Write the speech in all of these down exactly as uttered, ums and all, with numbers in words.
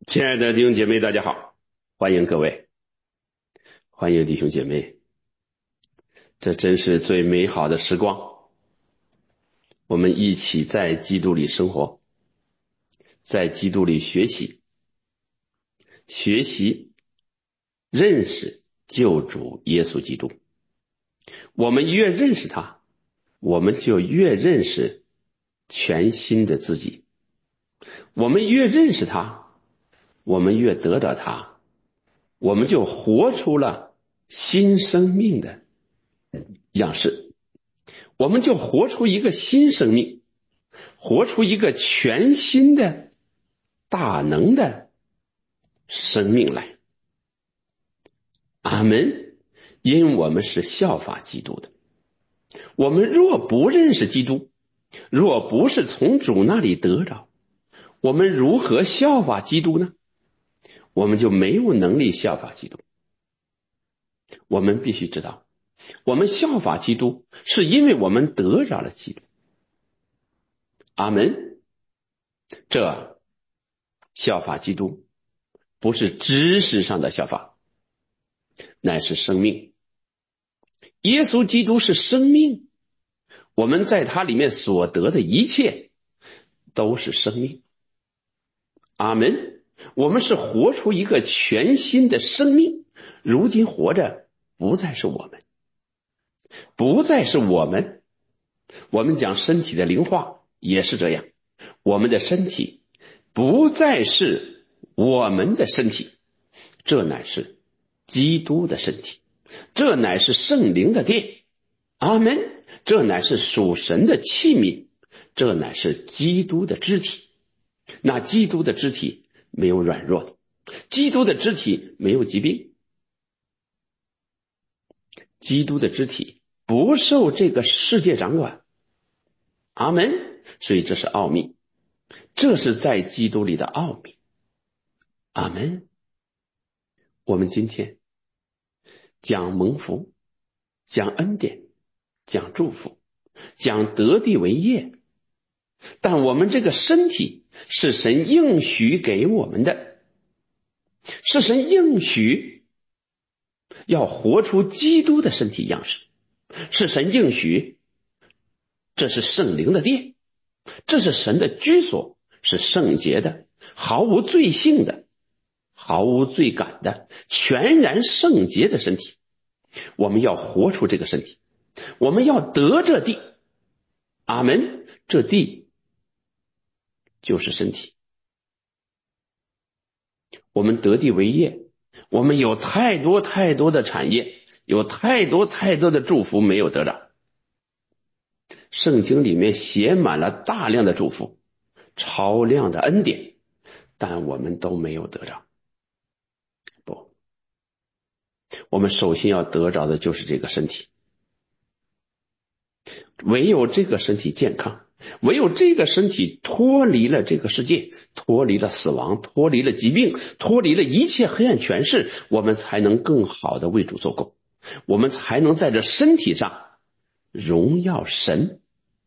亲爱的弟兄姐妹，大家好，欢迎各位，欢迎弟兄姐妹，这真是最美好的时光，我们一起在基督里生活，在基督里学习，学习认识救主耶稣基督。我们越认识他，我们就越认识全新的自己，我们越认识他，我们越得到他，我们就活出了新生命的样式，我们就活出一个新生命，活出一个全新的大能的生命来。阿们。因我们是效法基督的，我们若不认识基督，若不是从主那里得着，我们如何效法基督呢？我们就没有能力效法基督。我们必须知道，我们效法基督是因为我们得着了基督。阿们。这效法基督不是知识上的效法，乃是生命。耶稣基督是生命，我们在他里面所得的一切都是生命。阿们。我们是活出一个全新的生命，如今活着不再是我们，不再是我们。我们讲身体的灵化也是这样，我们的身体不再是我们的身体，这乃是基督的身体，这乃是圣灵的殿。阿们。这乃是属神的器皿，这乃是基督的肢体。那基督的肢体没有软弱的，基督的肢体没有疾病，基督的肢体不受这个世界掌管。阿们。所以这是奥秘，这是在基督里的奥秘。阿们。我们今天讲蒙福，讲恩典，讲祝福，讲得地为业，但我们这个身体是神应许给我们的，是神应许要活出基督的身体样式，是神应许，这是圣灵的殿，这是神的居所，是圣洁的，毫无罪性的，毫无罪感的，全然圣洁的身体。我们要活出这个身体，我们要得这地。阿们。这地就是身体。我们得地为业，我们有太多太多的产业，有太多太多的祝福没有得着。圣经里面写满了大量的祝福，超量的恩典，但我们都没有得着。不，我们首先要得着的就是这个身体。唯有这个身体健康，唯有这个身体脱离了这个世界，脱离了死亡，脱离了疾病，脱离了一切黑暗权势，我们才能更好的为主做工，我们才能在这身体上荣耀神。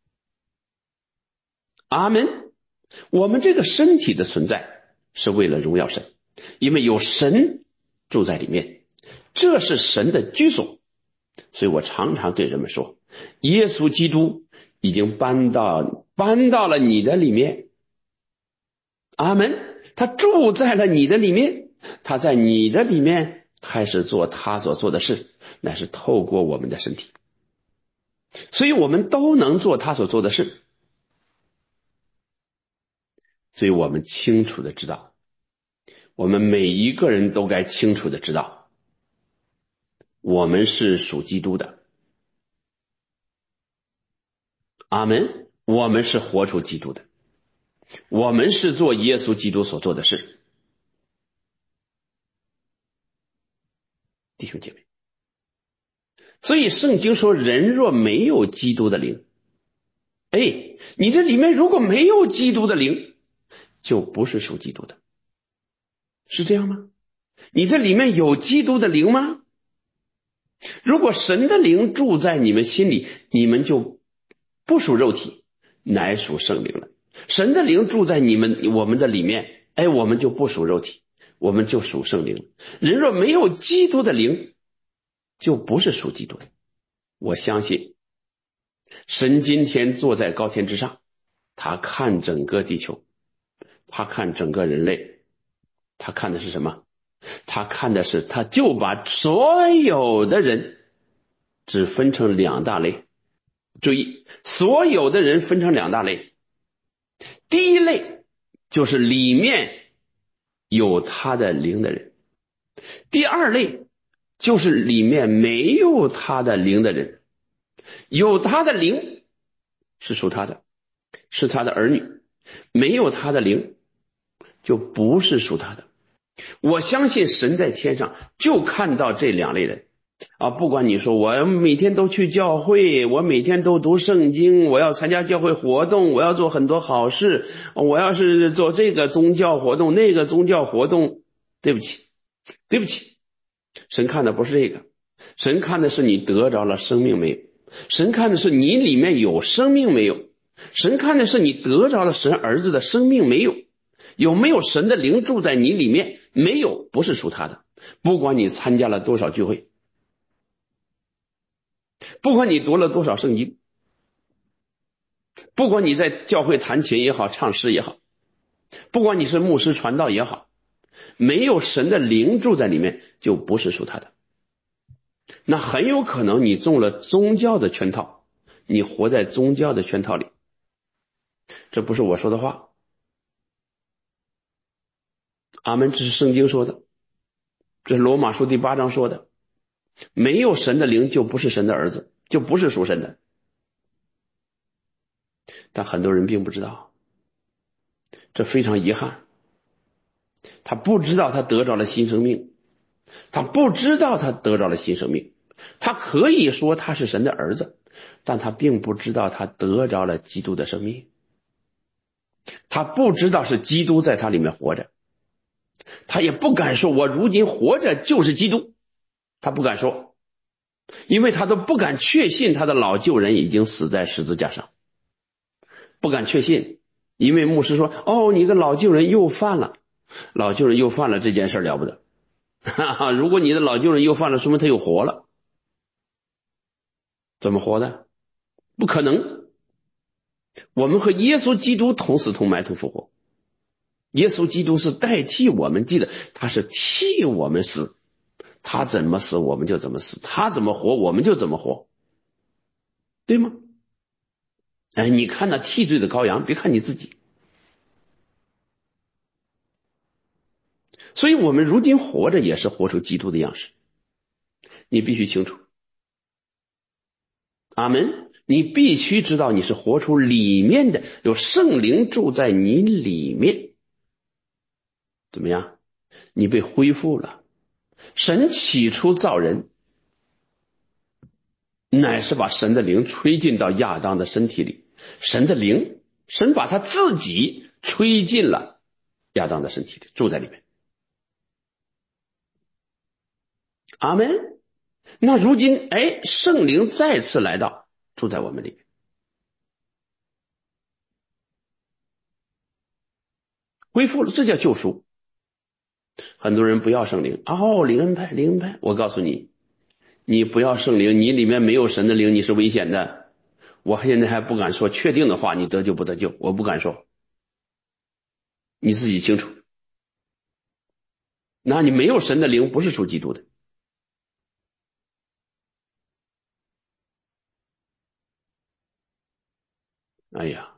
阿们。我们这个身体的存在是为了荣耀神，因为有神住在里面，这是神的居所。所以我常常对人们说，耶稣基督已经搬到搬到了你的里面。阿们。他住在了你的里面，他在你的里面开始做他所做的事，乃是透过我们的身体，所以我们都能做他所做的事。所以我们清楚的知道，我们每一个人都该清楚的知道，我们是属基督的。阿们。我们是活出基督的，我们是做耶稣基督所做的事。弟兄姐妹，所以圣经说，人若没有基督的灵，哎，你这里面如果没有基督的灵，就不是属基督的，是这样吗？你这里面有基督的灵吗？如果神的灵住在你们心里，你们就不属肉体，乃属圣灵了。神的灵住在你们我们的里面， 哎，我们就不属肉体，我们就属圣灵。人若没有基督的灵，就不是属基督的。我相信神今天坐在高天之上，他看整个地球，他看整个人类，他看的是什么？他看的是，他就把所有的人只分成两大类。注意，所有的人分成两大类。第一类就是里面有他的灵的人，第二类就是里面没有他的灵的人。有他的灵是属他的，是他的儿女；没有他的灵就不是属他的。我相信神在天上就看到这两类人啊，不管你说我每天都去教会，我每天都读圣经，我要参加教会活动，我要做很多好事，我要是做这个宗教活动那个宗教活动，对不起对不起，神看的不是这个，神看的是你得着了生命没有，神看的是你里面有生命没有，神看的是你得着了神儿子的生命没有，有没有神的灵住在你里面？没有，不是属他的。不管你参加了多少聚会，不管你读了多少圣经，不管你在教会弹琴也好，唱诗也好，不管你是牧师传道也好，没有神的灵住在里面，就不是属他的。那很有可能你中了宗教的圈套，你活在宗教的圈套里。这不是我说的话，阿们，这是圣经说的，这是罗马书第八章说的。没有神的灵就不是神的儿子，就不是属神的。但很多人并不知道，这非常遗憾。他不知道他得着了新生命，他不知道他得着了新生命。他可以说他是神的儿子，但他并不知道他得着了基督的生命。他不知道是基督在他里面活着，他也不敢说我如今活着就是基督，他不敢说，因为他都不敢确信他的老旧人已经死在十字架上，不敢确信。因为牧师说，哦，你的老旧人又犯了，老旧人又犯了，这件事了不得。哈哈，如果你的老旧人又犯了，说明他又活了。怎么活的？不可能。我们和耶稣基督同死同埋同复活，耶稣基督是代替我们，记得他是替我们死，他怎么死我们就怎么死，他怎么活我们就怎么活，对吗？哎，你看那替罪的羔羊，别看你自己。所以我们如今活着也是活出基督的样式，你必须清楚。阿们，你必须知道你是活出里面的，有圣灵住在你里面。怎么样？你被恢复了。神起初造人，乃是把神的灵吹进到亚当的身体里，神的灵，神把他自己吹进了亚当的身体里，住在里面。阿们。那如今，哎，圣灵再次来到，住在我们里面。恢复了，这叫救赎。很多人不要圣灵，哦，灵恩派，灵恩派，我告诉你，你不要圣灵，你里面没有神的灵，你是危险的。我现在还不敢说确定的话，你得救不得救，我不敢说，你自己清楚。那你没有神的灵，不是属基督的。哎呀，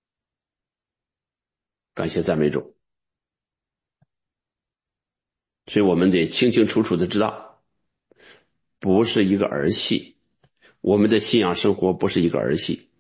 感谢赞美主。所以我们得清清楚楚的知道，不是一个儿戏，我们的信仰生活不是一个儿戏，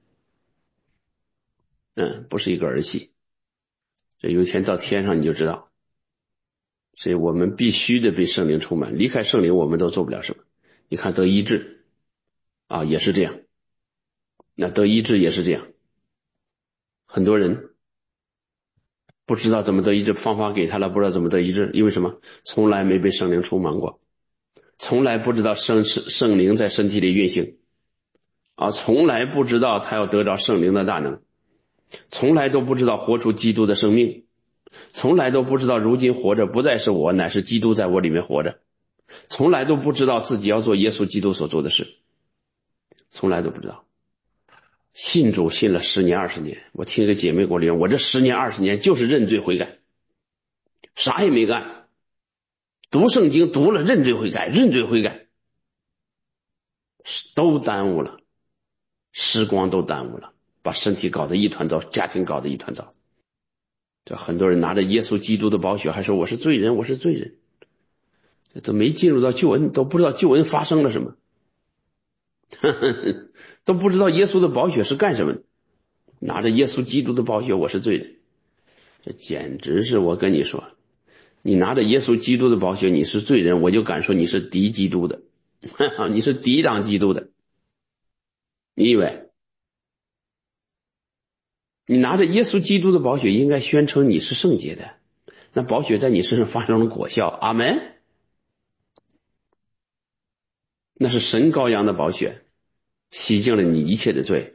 嗯，不是一个儿戏。这有一天到天上你就知道。所以我们必须得被圣灵充满，离开圣灵我们都做不了什么。你看得医治啊，也是这样，那得医治也是这样。很多人不知道怎么得医治，方法给他了，不知道怎么得医治，因为什么？从来没被圣灵充满过，从来不知道圣圣灵在身体里运行啊，从来不知道他要得着圣灵的大能，从来都不知道活出基督的生命从来都不知道如今活着不再是我，乃是基督在我里面活着，从来都不知道自己要做耶稣基督所做的事，从来都不知道。信主信了十年二十年，我听一个姐妹给我留言，我这十年二十年就是认罪悔改，啥也没干，读圣经读了认罪悔改，认罪悔改，都耽误了，时光都耽误了，把身体搞得一团糟，家庭搞得一团糟。这很多人拿着耶稣基督的宝血还说我是罪人，我是罪人，都没进入到救恩，都不知道救恩发生了什么都不知道耶稣的宝血是干什么的，拿着耶稣基督的宝血我是罪人，这简直是，我跟你说，你拿着耶稣基督的宝血你是罪人，我就敢说你是敌基督的你是抵挡基督的。你以为你拿着耶稣基督的宝血应该宣称你是圣洁的，那宝血在你身上发生了果效，阿们。那是神羔羊的宝血洗净了你一切的罪，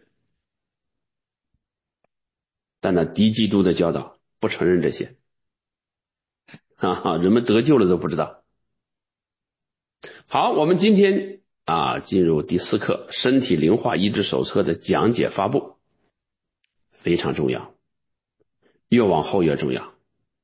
但那敌基督的教导不承认这些哈哈，人们得救了都不知道。好，我们今天啊进入第四课，身体灵化医治手册的讲解发布，非常重要，越往后越重要，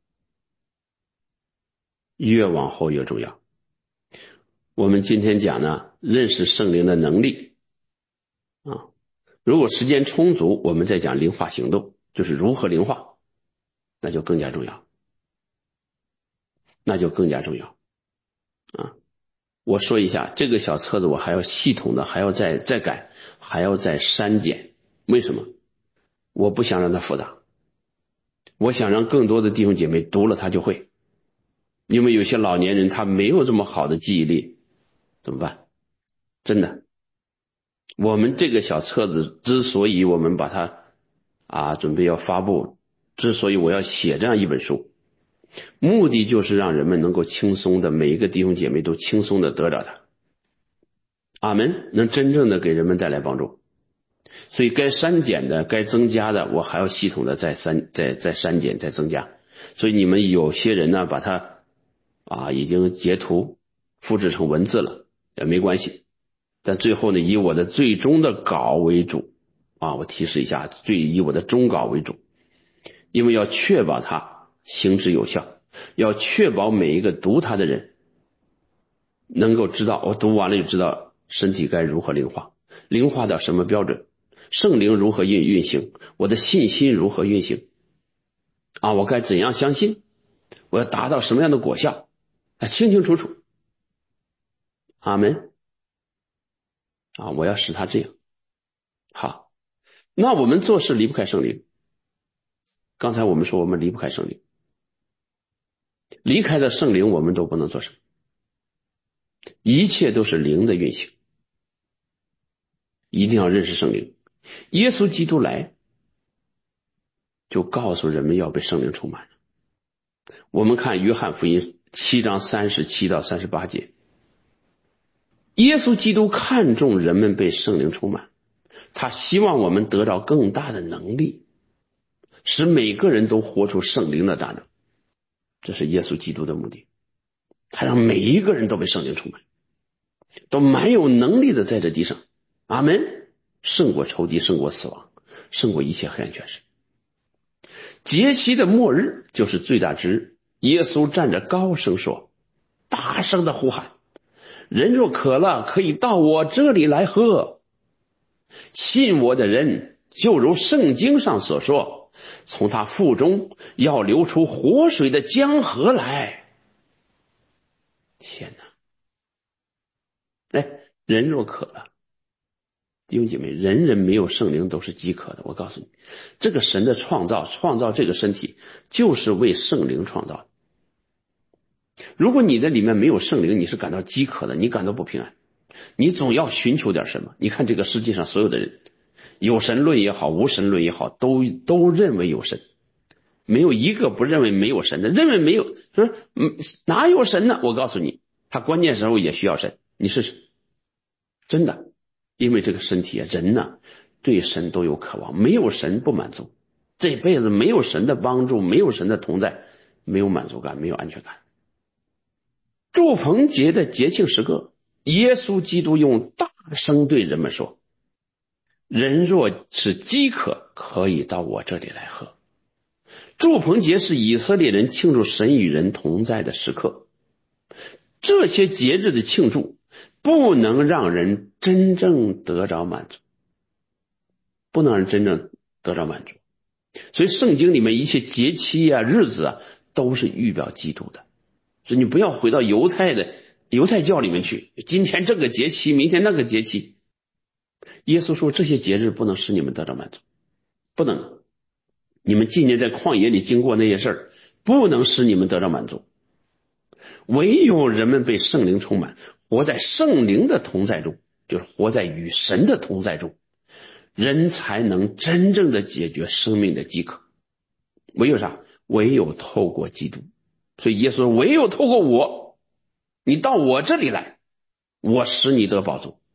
越往后越重要。我们今天讲呢，认识圣灵的能力啊。如果时间充足，我们再讲灵化行动，就是如何灵化，那就更加重要，那就更加重要啊。我说一下，这个小册子我还要系统的，还要再再改，还要再删减。为什么？我不想让它复杂，我想让更多的弟兄姐妹读了他就会。因为有些老年人他没有这么好的记忆力，怎么办？真的，我们这个小册子之所以我们把它啊准备要发布，之所以我要写这样一本书，目的就是让人们能够轻松的，每一个弟兄姐妹都轻松的得着它。阿们，能真正的给人们带来帮助。所以该删减的，该增加的，我还要系统的再删再再删减再增加。所以你们有些人呢把它啊已经截图复制成文字了也没关系，但最后呢以我的最终的稿为主啊，我提示一下，最以我的终稿为主，因为要确保它行之有效，要确保每一个读它的人能够知道，我读完了就知道身体该如何灵化，灵化到什么标准，圣灵如何运运行，我的信心如何运行啊，我该怎样相信，我要达到什么样的果效，清清楚楚。阿们啊，我要使他这样。好，那我们做事离不开圣灵。刚才我们说我们离不开圣灵，离开了圣灵我们都不能做什么，一切都是灵的运行，一定要认识圣灵。耶稣基督来就告诉人们要被圣灵充满。我们看约翰福音七章三十七到三十八节，耶稣基督看重人们被圣灵充满，他希望我们得到更大的能力，使每个人都活出圣灵的大能。这是耶稣基督的目的，他让每一个人都被圣灵充满，都蛮有能力的在这地上。阿们，胜过仇敌，胜过死亡，胜过一切黑暗权势。节期的末日就是最大之日，耶稣站着高声说，大声的呼喊，人若渴了，可以到我这里来喝，信我的人就如圣经上所说，从他腹中要流出活水的江河来。天哪！哎，人若渴了，弟兄姐妹，人人没有圣灵都是饥渴的。我告诉你，这个神的创造，创造这个身体就是为圣灵创造的。如果你的里面没有圣灵，你是感到饥渴的，你感到不平安，你总要寻求点什么。你看这个世界上所有的人，有神论也好，无神论也好，都都认为有神，没有一个不认为没有神的。认为没有，说嗯哪有神呢？我告诉你，他关键时候也需要神。你试试，真的，因为这个身体啊，人呢对神都有渴望，没有神不满足。 这辈子没有神的帮助，没有神的同在，没有满足感，没有安全感。祝棚节的节庆时刻，耶稣基督用大声对人们说，人若是饥渴，可以到我这里来喝。祝棚节是以色列人庆祝神与人同在的时刻，这些节日的庆祝不能让人真正得着满足，不能让人真正得着满足。所以圣经里面一切节期啊、日子啊，都是预表基督的。所以你不要回到犹太的犹太教里面去，今天这个节期，明天那个节期。耶稣说这些节日不能使你们得到满足，不能。你们今年在旷野里经过那些事儿，不能使你们得到满足。唯有人们被圣灵充满，活在圣灵的同在中，就是活在与神的同在中，人才能真正的解决生命的饥渴。唯有啥？唯有透过基督。所以耶稣说，唯有透过我，你到我这里来，我使你得饱足。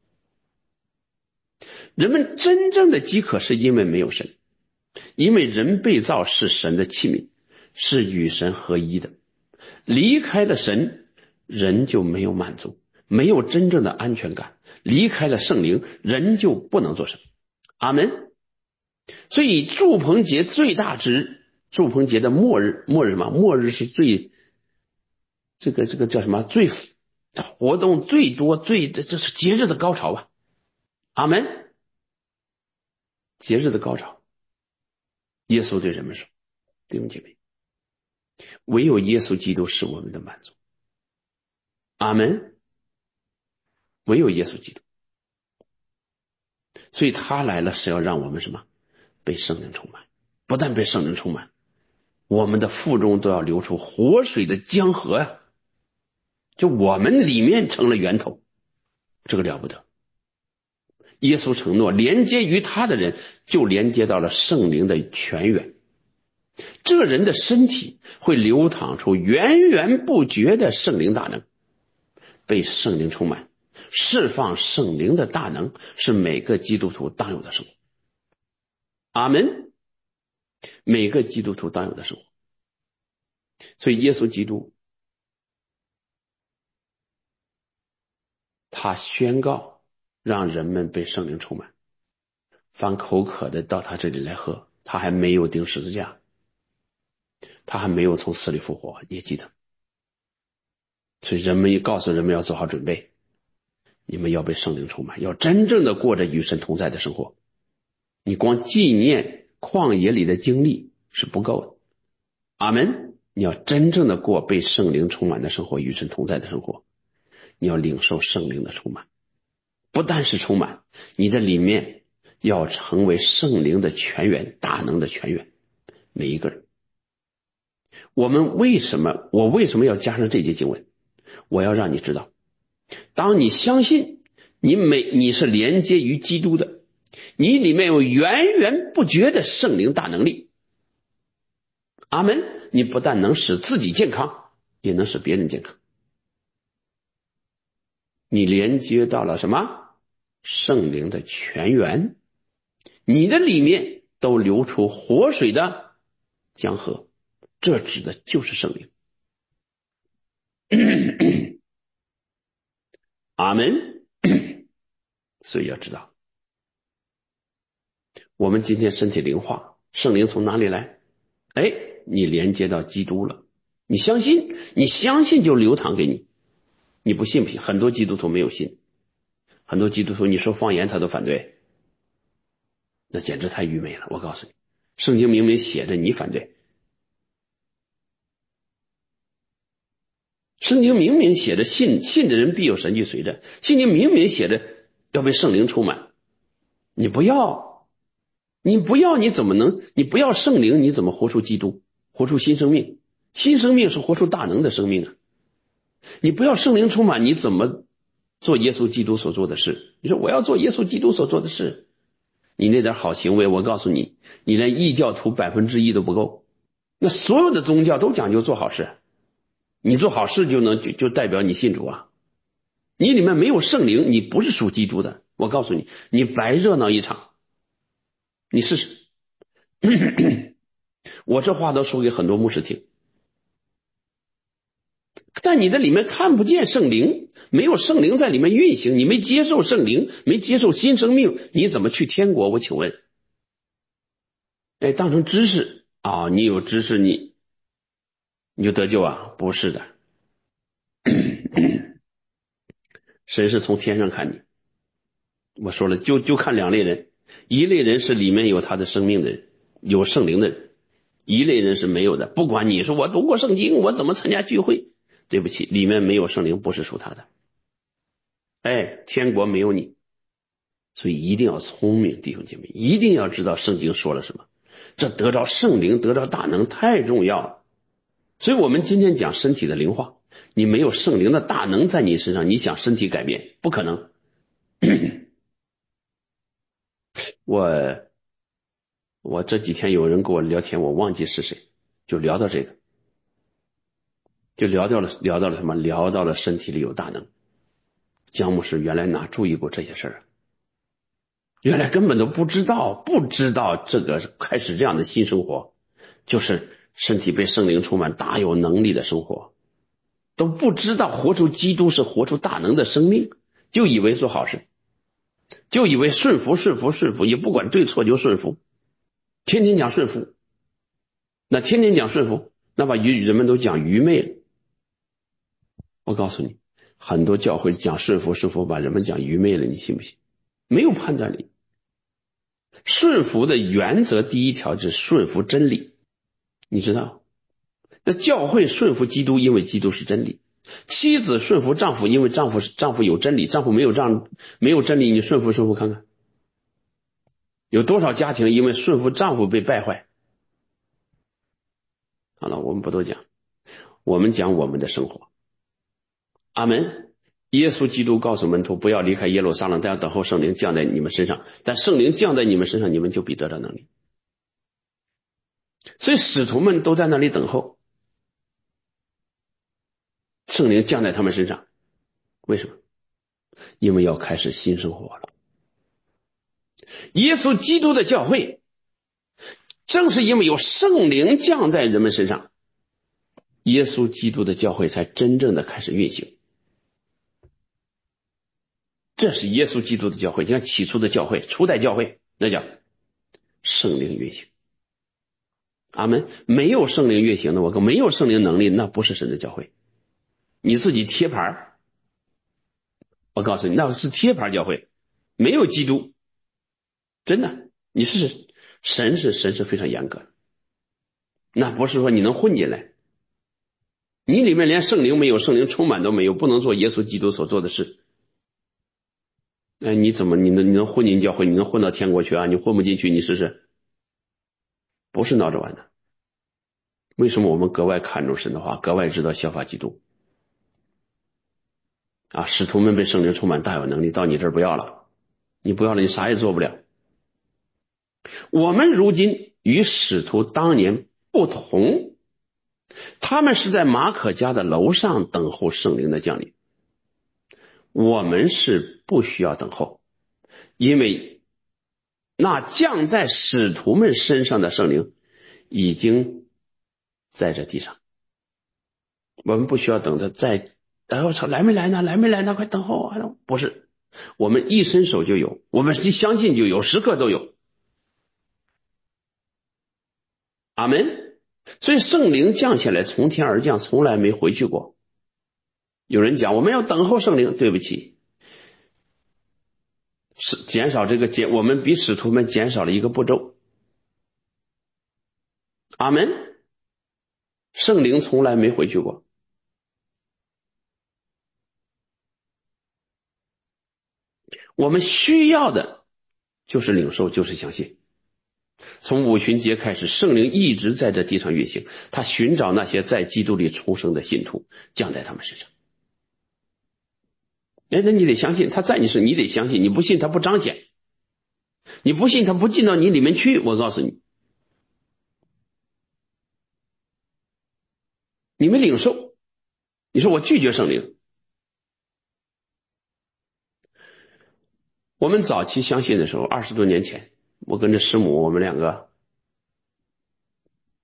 人们真正的饥渴是因为没有神，因为人被造是神的器皿，是与神合一的。离开了神，人就没有满足，没有真正的安全感。离开了圣灵，人就不能做什么。阿们。所以祝棚节最大值，祝棚节的末日，末日嘛，末日是最这个这个叫什么？最活动最多，最这是节日的高潮吧。阿们。节日的高潮，耶稣对人们说：“弟兄姐妹，唯有耶稣基督是我们的满足。”阿们。唯有耶稣基督，所以他来了是要让我们什么？被圣灵充满。不但被圣灵充满，我们的腹中都要流出活水的江河呀、啊！就我们里面成了源头，这个了不得。耶稣承诺，连接于他的人就连接到了圣灵的泉源，这个人的身体会流淌出源源不绝的圣灵大能。被圣灵充满，释放圣灵的大能，是每个基督徒当有的生活。阿们。每个基督徒当有的生活。所以耶稣基督他宣告让人们被圣灵充满，凡口渴的到他这里来喝。他还没有钉十字架，他还没有从死里复活，也记得。所以人们也告诉人们要做好准备，你们要被圣灵充满，要真正的过着与神同在的生活。你光纪念旷野里的经历是不够的。阿们。你要真正的过被圣灵充满的生活，与神同在的生活，你要领受圣灵的充满。不但是充满，你在里面要成为圣灵的泉源，大能的泉源。每一个人，我们为什么我为什么要加上这节经文？我要让你知道，当你相信你每你是连接于基督的，你里面有源源不绝的圣灵大能力。阿们。你不但能使自己健康，也能使别人健康。你连接到了什么？圣灵的泉源，你的里面都流出活水的江河，这指的就是圣灵。阿们。所以要知道，我们今天身体灵化，圣灵从哪里来？哎，你连接到基督了，你相信，你相信就流淌给你。你不信不信？很多基督徒没有信，很多基督徒你说方言他都反对，那简直太愚昧了。我告诉你，圣经明明写着你反对，圣经明明写着信信的人必有神迹随着，圣经明明写着要被圣灵充满，你不要，你不要，你怎么能？你不要圣灵，你怎么活出基督，活出新生命？新生命是活出大能的生命啊！你不要圣灵充满，你怎么做耶稣基督所做的事？你说我要做耶稣基督所做的事，你那点好行为，我告诉你，你连异教徒百分之一都不够。那所有的宗教都讲究做好事，你做好事就能就就代表你信主啊！你里面没有圣灵，你不是属基督的。我告诉你，你白热闹一场。你试试。 我这话都说给很多牧师听，在你的里面看不见圣灵，没有圣灵在里面运行，你没接受圣灵，没接受新生命，你怎么去天国？我请问，哎，当成知识啊，你有知识你你就得救啊？不是的，神是从天上看你。我说了，就就看两类人，一类人是里面有他的生命的人，有圣灵的人，一类人是没有的。不管你说我读过圣经，我怎么参加聚会，对不起，里面没有圣灵，不是属他的。哎，天国没有你，所以一定要聪明，弟兄姐妹，一定要知道圣经说了什么。这得着圣灵，得着大能太重要了。所以我们今天讲身体的灵化，你没有圣灵的大能在你身上，你想身体改变不可能。我我这几天有人跟我聊天，我忘记是谁，就聊到这个，就聊到了聊到了什么？聊到了身体里有大能。姜牧师原来哪注意过这些事儿啊？原来根本都不知道，不知道这个开始这样的新生活，就是身体被圣灵充满，大有能力的生活，都不知道活出基督是活出大能的生命，就以为做好事，就以为顺服顺服顺服，也不管对错就顺服，天天讲顺服，那天天讲顺服，那把愚人们都讲愚昧了。我告诉你，很多教会讲顺服顺服，把人们讲愚昧了，你信不信？没有判断力。顺服的原则第一条是顺服真理，你知道？那教会顺服基督，因为基督是真理；妻子顺服丈夫，因为丈夫是丈夫有真理，丈夫没有丈没有真理，你顺服顺服看看，有多少家庭因为顺服丈夫被败坏？好了，我们不多讲，我们讲我们的生活。阿门。耶稣基督告诉门徒不要离开耶路撒冷，但要等候圣灵降在你们身上，但圣灵降在你们身上，你们就必得到能力。所以使徒们都在那里等候圣灵降在他们身上。为什么？因为要开始新生活了。耶稣基督的教会正是因为有圣灵降在人们身上，耶稣基督的教会才真正的开始运行。这是耶稣基督的教会，你看起初的教会，初代教会，那叫圣灵运行。阿们。没有圣灵运行的，我跟没有圣灵能力，那不是神的教会。你自己贴牌，我告诉你，那是贴牌教会，没有基督，真的，你是神是神是非常严格的，那不是说你能混进来，你里面连圣灵没有，圣灵充满都没有，不能做耶稣基督所做的事。哎，你怎么你能你能混进教会，你能混到天国去啊？你混不进去，你试试，不是闹着玩的。为什么我们格外看重神的话，格外知道效法基督啊？使徒们被圣灵充满，大有能力，到你这儿不要了，你不要了，你啥也做不了。我们如今与使徒当年不同，他们是在马可家的楼上等候圣灵的降临，我们是不需要等候，因为那降在使徒们身上的圣灵已经在这地上，我们不需要等着再然后说来没来呢？来没来呢？快等候啊！不是，我们一伸手就有，我们一相信就有，时刻都有。阿门。所以圣灵降下来，从天而降，从来没回去过。有人讲我们要等候圣灵，对不起，是减少这个减，我们比使徒们减少了一个步骤。阿门。圣灵从来没回去过。我们需要的就是领受，就是相信。从五旬节开始，圣灵一直在这地上运行，他寻找那些在基督里重生的信徒，降在他们身上。哎，那你得相信他在你身上，你得相信，你不信他不彰显，你不信他不进到你里面去。我告诉你，你没领受，你说我拒绝圣灵。我们早期相信的时候，二十多年前，我跟着师母，我们两个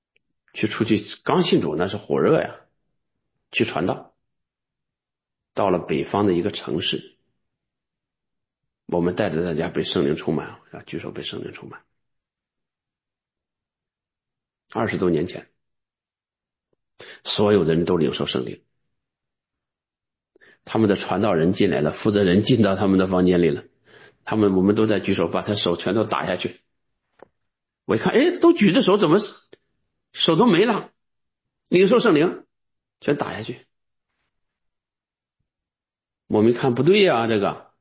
去出去，刚信主那是火热呀，去传道。到了北方的一个城市，我们带着大家被圣灵充满，举手被圣灵充满。二十多年前，所有的人都领受圣灵，他们的传道人进来了，负责人进到他们的房间里了，他们我们都在举手，把他手全都打下去。我一看，哎，都举着手，怎么手都没了？领受圣灵，全打下去。我们一看不对呀、啊，这个，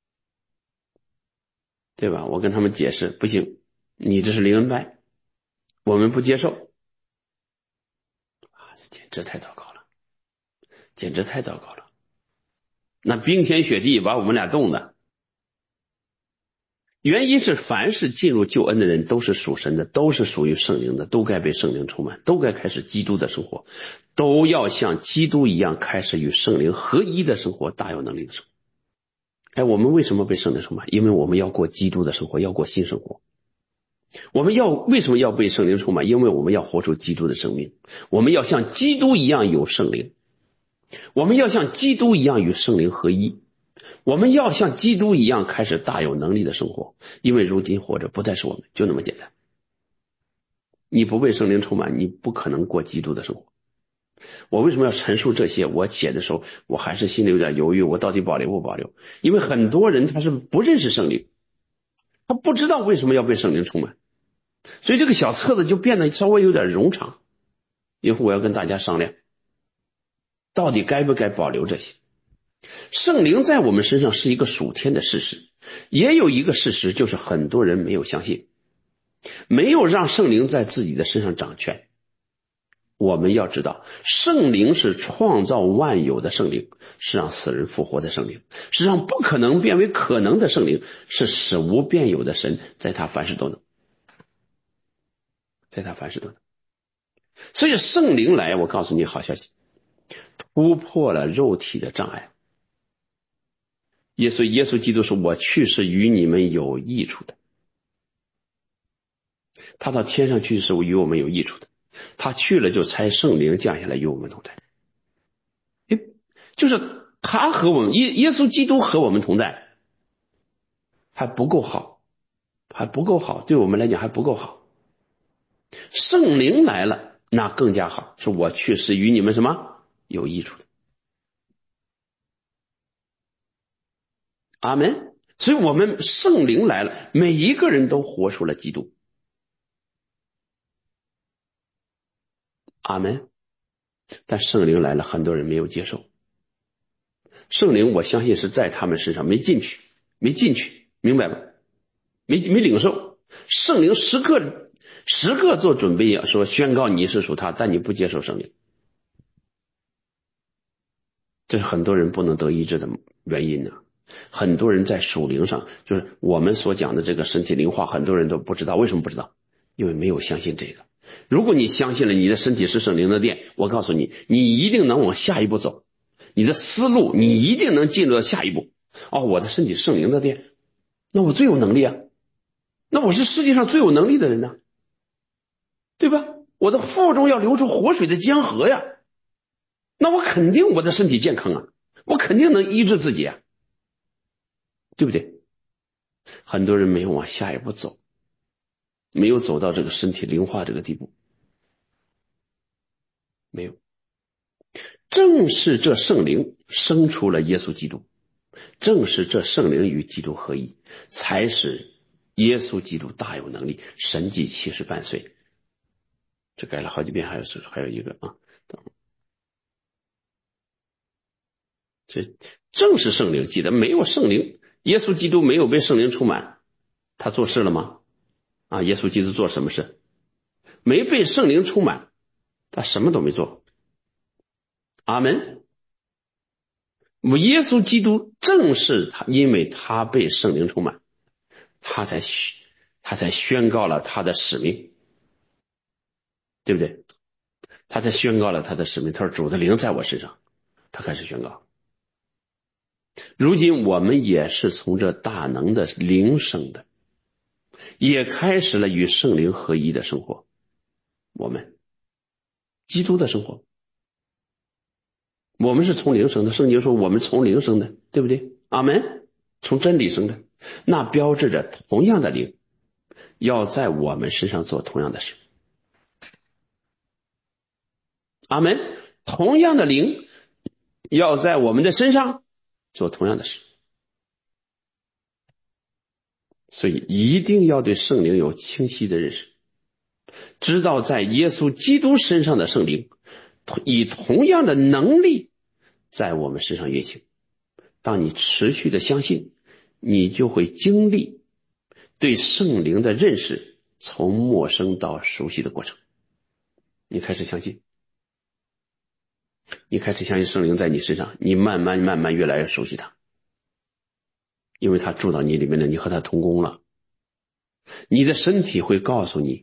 对吧？我跟他们解释，不行，你这是灵恩派，我们不接受。啊，这简直太糟糕了，简直太糟糕了。那冰天雪地把我们俩冻的。原因是凡是进入救恩的人都是属神的，都是属于圣灵的，都该被圣灵充满，都该开始基督的生活，都要像基督一样开始与圣灵合一的生活，大有能力的生活。哎，我们为什么被圣灵充满？因为我们要过基督的生活，要过新生活。我们要为什么要被圣灵充满？因为我们要活出基督的生命，我们要像基督一样有圣灵，我们要像基督一样与圣灵合一，我们要像基督一样开始大有能力的生活。因为如今活着不再是我们，就那么简单。你不被圣灵充满，你不可能过基督的生活。我为什么要陈述这些？我写的时候我还是心里有点犹豫，我到底保留不保留？因为很多人他是不认识圣灵，他不知道为什么要被圣灵充满，所以这个小册子就变得稍微有点冗长。以后我要跟大家商量，到底该不该保留这些。圣灵在我们身上是一个属天的事实，也有一个事实，就是很多人没有相信，没有让圣灵在自己的身上掌权。我们要知道，圣灵是创造万有的圣灵，是让死人复活的圣灵，是让不可能变为可能的圣灵，是使无变有的神，在他凡事都能，在他凡事都能。所以圣灵来，我告诉你好消息，突破了肉体的障碍。耶稣耶稣基督说，我去是与你们有益处的。他到天上去是与我们有益处的，他去了就差圣灵降下来与我们同在。就是他和我们耶耶稣基督和我们同在还不够好，还不够好，对我们来讲还不够好。圣灵来了那更加好，是我去是与你们什么有益处的。阿们。所以我们圣灵来了，每一个人都活出了基督。阿们。但圣灵来了，很多人没有接受。圣灵我相信是在他们身上没进去，没进去，明白吧？没没领受。圣灵时刻时刻做准备，说宣告你是属他，但你不接受圣灵，这是很多人不能得医治的原因呢。很多人在属灵上，就是我们所讲的这个身体灵化，很多人都不知道。为什么不知道？因为没有相信这个。如果你相信了你的身体是圣灵的殿，我告诉你，你一定能往下一步走，你的思路你一定能进入到下一步。哦，我的身体是圣灵的殿，那我最有能力啊，那我是世界上最有能力的人呢，对吧？我的腹中要流出活水的江河呀，那我肯定我的身体健康啊，我肯定能医治自己啊，对不对？很多人没有往下一步走，没有走到这个身体灵化这个地步，没有。正是这圣灵生出了耶稣基督，正是这圣灵与基督合一，才使耶稣基督大有能力，神迹奇事伴随。这改了好几遍，还有还有一个啊，这正是圣灵。记得没有圣灵，耶稣基督没有被圣灵充满，他做事了吗？啊，耶稣基督做什么事？没被圣灵充满，他什么都没做。阿们。我耶稣基督正是他，因为他被圣灵充满，他才他才宣告了他的使命，对不对？他才宣告了他的使命。他说主的灵在我身上，他开始宣告。如今我们也是从这大能的灵生的，也开始了与圣灵合一的生活。我们基督的生活。我们是从灵生的，圣经说我们从灵生的，对不对？阿们。从真理生的，那标志着同样的灵要在我们身上做同样的事。阿们。同样的灵要在我们的身上做同样的事。所以一定要对圣灵有清晰的认识，知道在耶稣基督身上的圣灵以同样的能力在我们身上运行。当你持续的相信，你就会经历对圣灵的认识从陌生到熟悉的过程。你开始相信，你开始相信圣灵在你身上，你慢慢慢慢越来越熟悉他，因为他住到你里面了，你和他同工了。你的身体会告诉你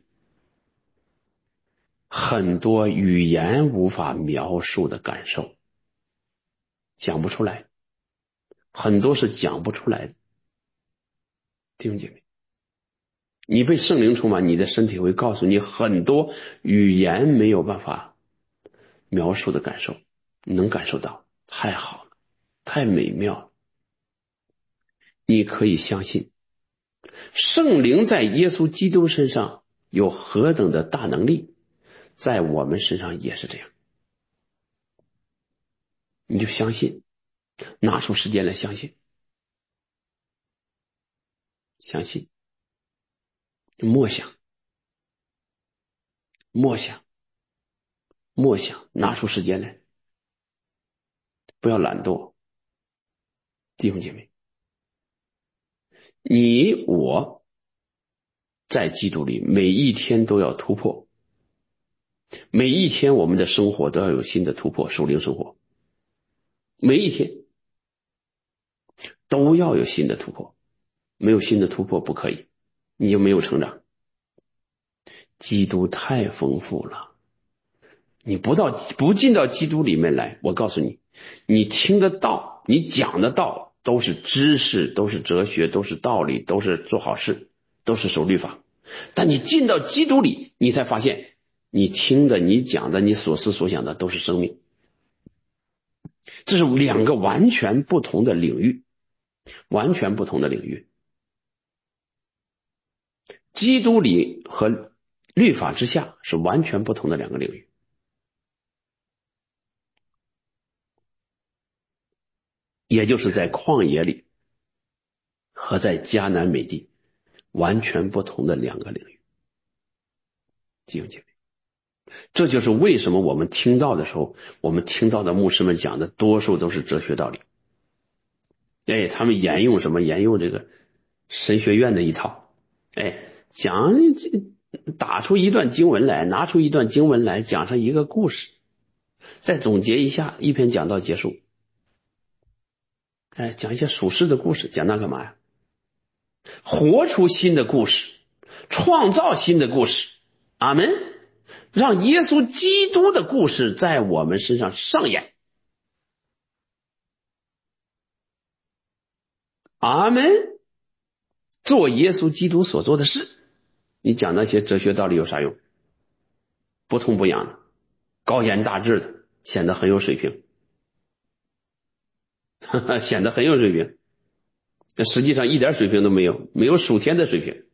很多语言无法描述的感受，讲不出来，很多是讲不出来的。弟兄姐妹，你被圣灵充满，你的身体会告诉你很多语言没有办法描述的感受，你能感受到，太好了，太美妙了。你可以相信圣灵在耶稣基督身上有何等的大能力，在我们身上也是这样。你就相信，拿出时间来相信，相信，默想，默想，默想，拿出时间来，不要懒惰。弟兄姐妹，你我在基督里每一天都要突破，每一天我们的生活都要有新的突破，属灵生活每一天都要有新的突破，没有新的突破不可以，你就没有成长。基督太丰富了，你不到不进到基督里面来，我告诉你，你听得到，你讲得到，都是知识，都是哲学，都是道理，都是做好事，都是守律法。但你进到基督里，你才发现你听的，你讲的，你所思所想的都是生命。这是两个完全不同的领域，完全不同的领域。基督里和律法之下是完全不同的两个领域。也就是在旷野里和在迦南美地完全不同的两个领域。弟兄姐妹，这就是为什么我们听到的时候，我们听到的牧师们讲的多数都是哲学道理。哎，他们沿用什么？沿用这个神学院的一套。哎，讲打出一段经文来，拿出一段经文来，讲上一个故事，再总结一下，一篇讲道结束。哎，讲一些属世的故事，讲那干嘛呀？活出新的故事，创造新的故事。阿们。让耶稣基督的故事在我们身上上演。阿们。做耶稣基督所做的事，你讲那些哲学道理有啥用？不痛不痒的，高言大志的，显得很有水平，呵呵，显得很有水平，实际上一点水平都没有，没有属天的水平。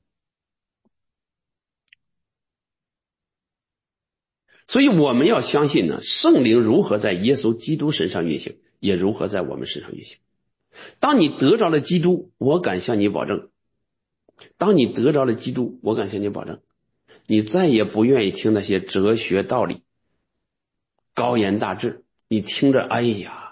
所以我们要相信呢，圣灵如何在耶稣基督身上运行，也如何在我们身上运行。当你得着了基督，我敢向你保证，当你得着了基督，我敢向你保证，你再也不愿意听那些哲学道理，高言大志，你听着，哎呀，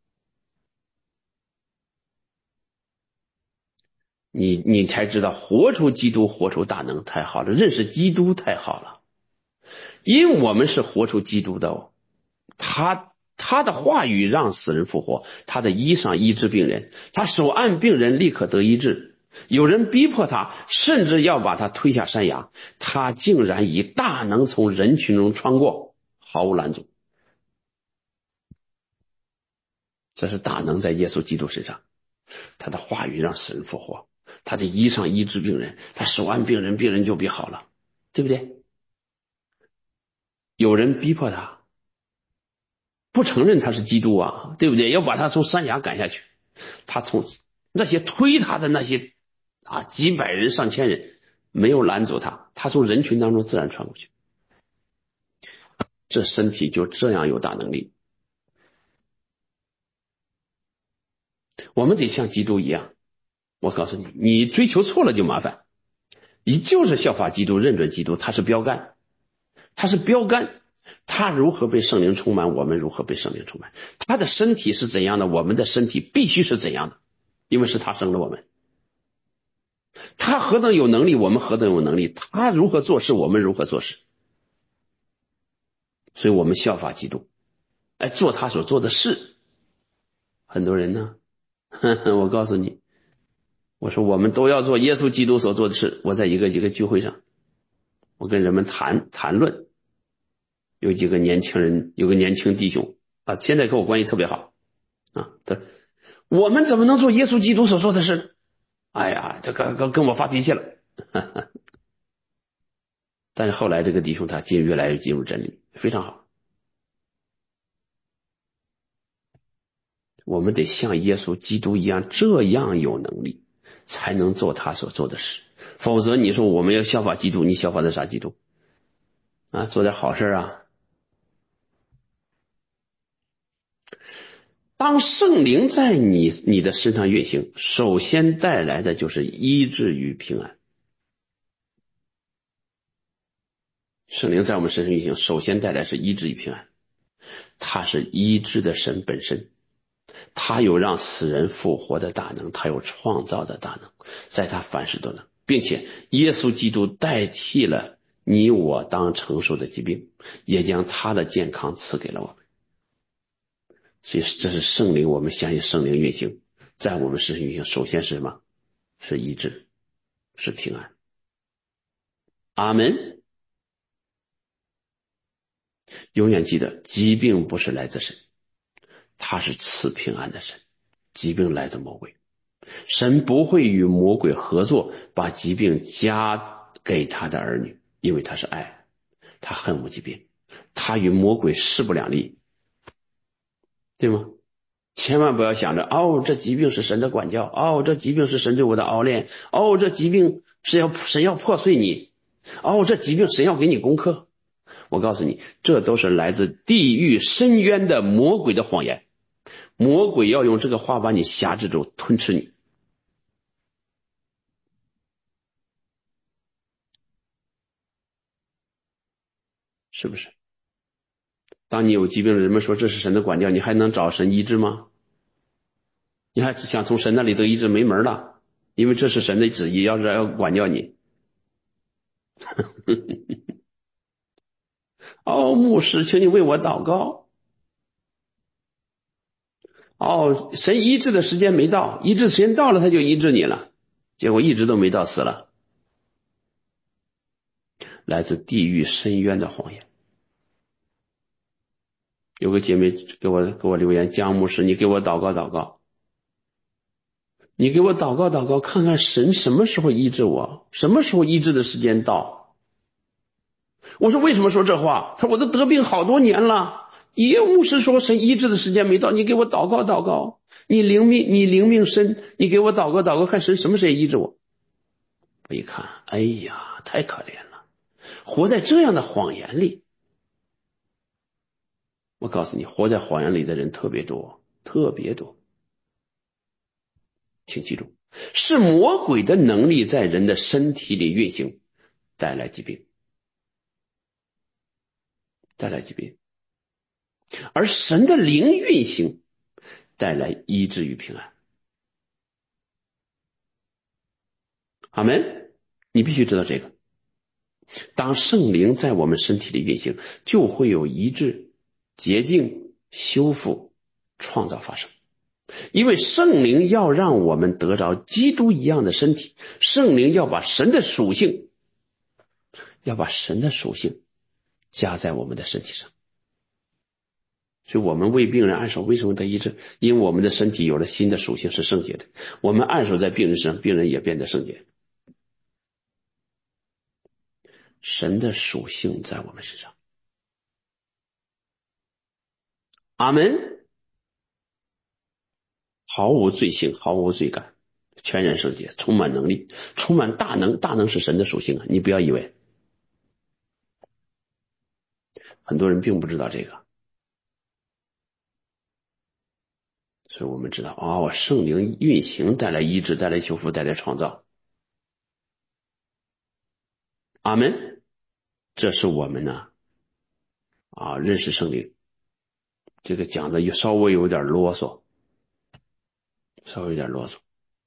你你才知道活出基督，活出大能，太好了，认识基督太好了。因为我们是活出基督的哦，他他的话语让死人复活，他的衣裳医治病人，他手按病人立刻得医治。有人逼迫他，甚至要把他推下山崖，他竟然以大能从人群中穿过，毫无拦阻。这是大能在耶稣基督身上，他的话语让死人复活，他的衣裳医治病人，他手按病人，病人就必好了，对不对？ 有人逼迫他，不承认他是基督啊，对不对？要把他从山崖赶下去，他从那些推他的那些啊几百人上千人没有拦阻他，他从人群当中自然穿过去。这身体就这样有大能力。我们得像基督一样，我告诉你，你追求错了就麻烦。你就是效法基督，认准基督，他是标杆，他是标杆。他如何被圣灵充满，我们如何被圣灵充满。他的身体是怎样的，我们的身体必须是怎样的，因为是他生了我们。他何等有能力，我们何等有能力。他如何做事，我们如何做事。所以我们效法基督，哎，做他所做的事。很多人呢，呵呵，我告诉你，我说我们都要做耶稣基督所做的事。我在一个一个聚会上，我跟人们谈谈论，有几个年轻人，有个年轻弟兄啊，现在跟我关系特别好啊。他我们怎么能做耶稣基督所做的事呢？哎呀，这个跟跟我发脾气了。呵呵，但是后来这个弟兄他进越来越进入真理，非常好。我们得像耶稣基督一样，这样有能力，才能做他所做的事。否则你说我们要效法基督，你效法的啥基督啊？做点好事啊。当圣灵在你你的身上运行，首先带来的就是医治与平安。圣灵在我们身上运行，首先带来是医治与平安。他是医治的神本身，他有让死人复活的大能，他有创造的大能，在他凡事都能，并且耶稣基督代替了你我当承受的疾病，也将他的健康赐给了我们。所以这是圣灵，我们相信圣灵运行在我们身上运行，首先是什么？是医治，是平安。阿们。永远记得，疾病不是来自神，他是赐平安的神，疾病来自魔鬼。神不会与魔鬼合作，把疾病加给他的儿女，因为他是爱，他恨恶疾病，他与魔鬼势不两立，对吗？千万不要想着，哦，这疾病是神的管教，哦，这疾病是神对我的熬炼，哦，这疾病是要神要破碎你，哦，这疾病神要给你功课。我告诉你，这都是来自地狱深渊的魔鬼的谎言。魔鬼要用这个话把你辖制住，吞吃你。是不是？当你有疾病，人们说这是神的管教，你还能找神医治吗？你还想从神那里得医治，没门了，因为这是神的旨意，要是要管教你。哦，牧师，请你为我祷告。哦，神医治的时间没到，医治时间到了，他就医治你了，结果一直都没到，死了。来自地狱深渊的谎言。有个姐妹给我给我留言，江牧师，你给我祷告祷告，你给我祷告祷告，看看神什么时候医治我，什么时候医治的时间到。我说为什么说这话？他说我都得病好多年了，耶牧师说神医治的时间没到，你给我祷告祷告，你灵命你灵命深，你给我祷告祷告，看神什么时候医治我。我一看，哎呀，太可怜了，活在这样的谎言里。我告诉你，活在谎言里的人特别多，特别多。请记住，是魔鬼的能力在人的身体里运行，带来疾病，带来疾病，而神的灵运行，带来医治与平安。阿们，你必须知道这个。当圣灵在我们身体里运行，就会有医治、洁净、修复、创造发生。因为圣灵要让我们得着基督一样的身体，圣灵要把神的属性，要把神的属性加在我们的身体上。所以我们为病人按手为什么得医治？因为我们的身体有了新的属性，是圣洁的。我们按手在病人身上，病人也变得圣洁。神的属性在我们身上。 阿门。毫无罪性，毫无罪感，全然圣洁，充满能力，充满大能。大能是神的属性啊！你不要以为，很多人并不知道这个。所以我们知道哦，圣灵运行带来医治，带来修复，带来创造。阿门。这是我们呢啊认识圣灵。这个讲的稍微有点啰嗦，稍微有点啰嗦。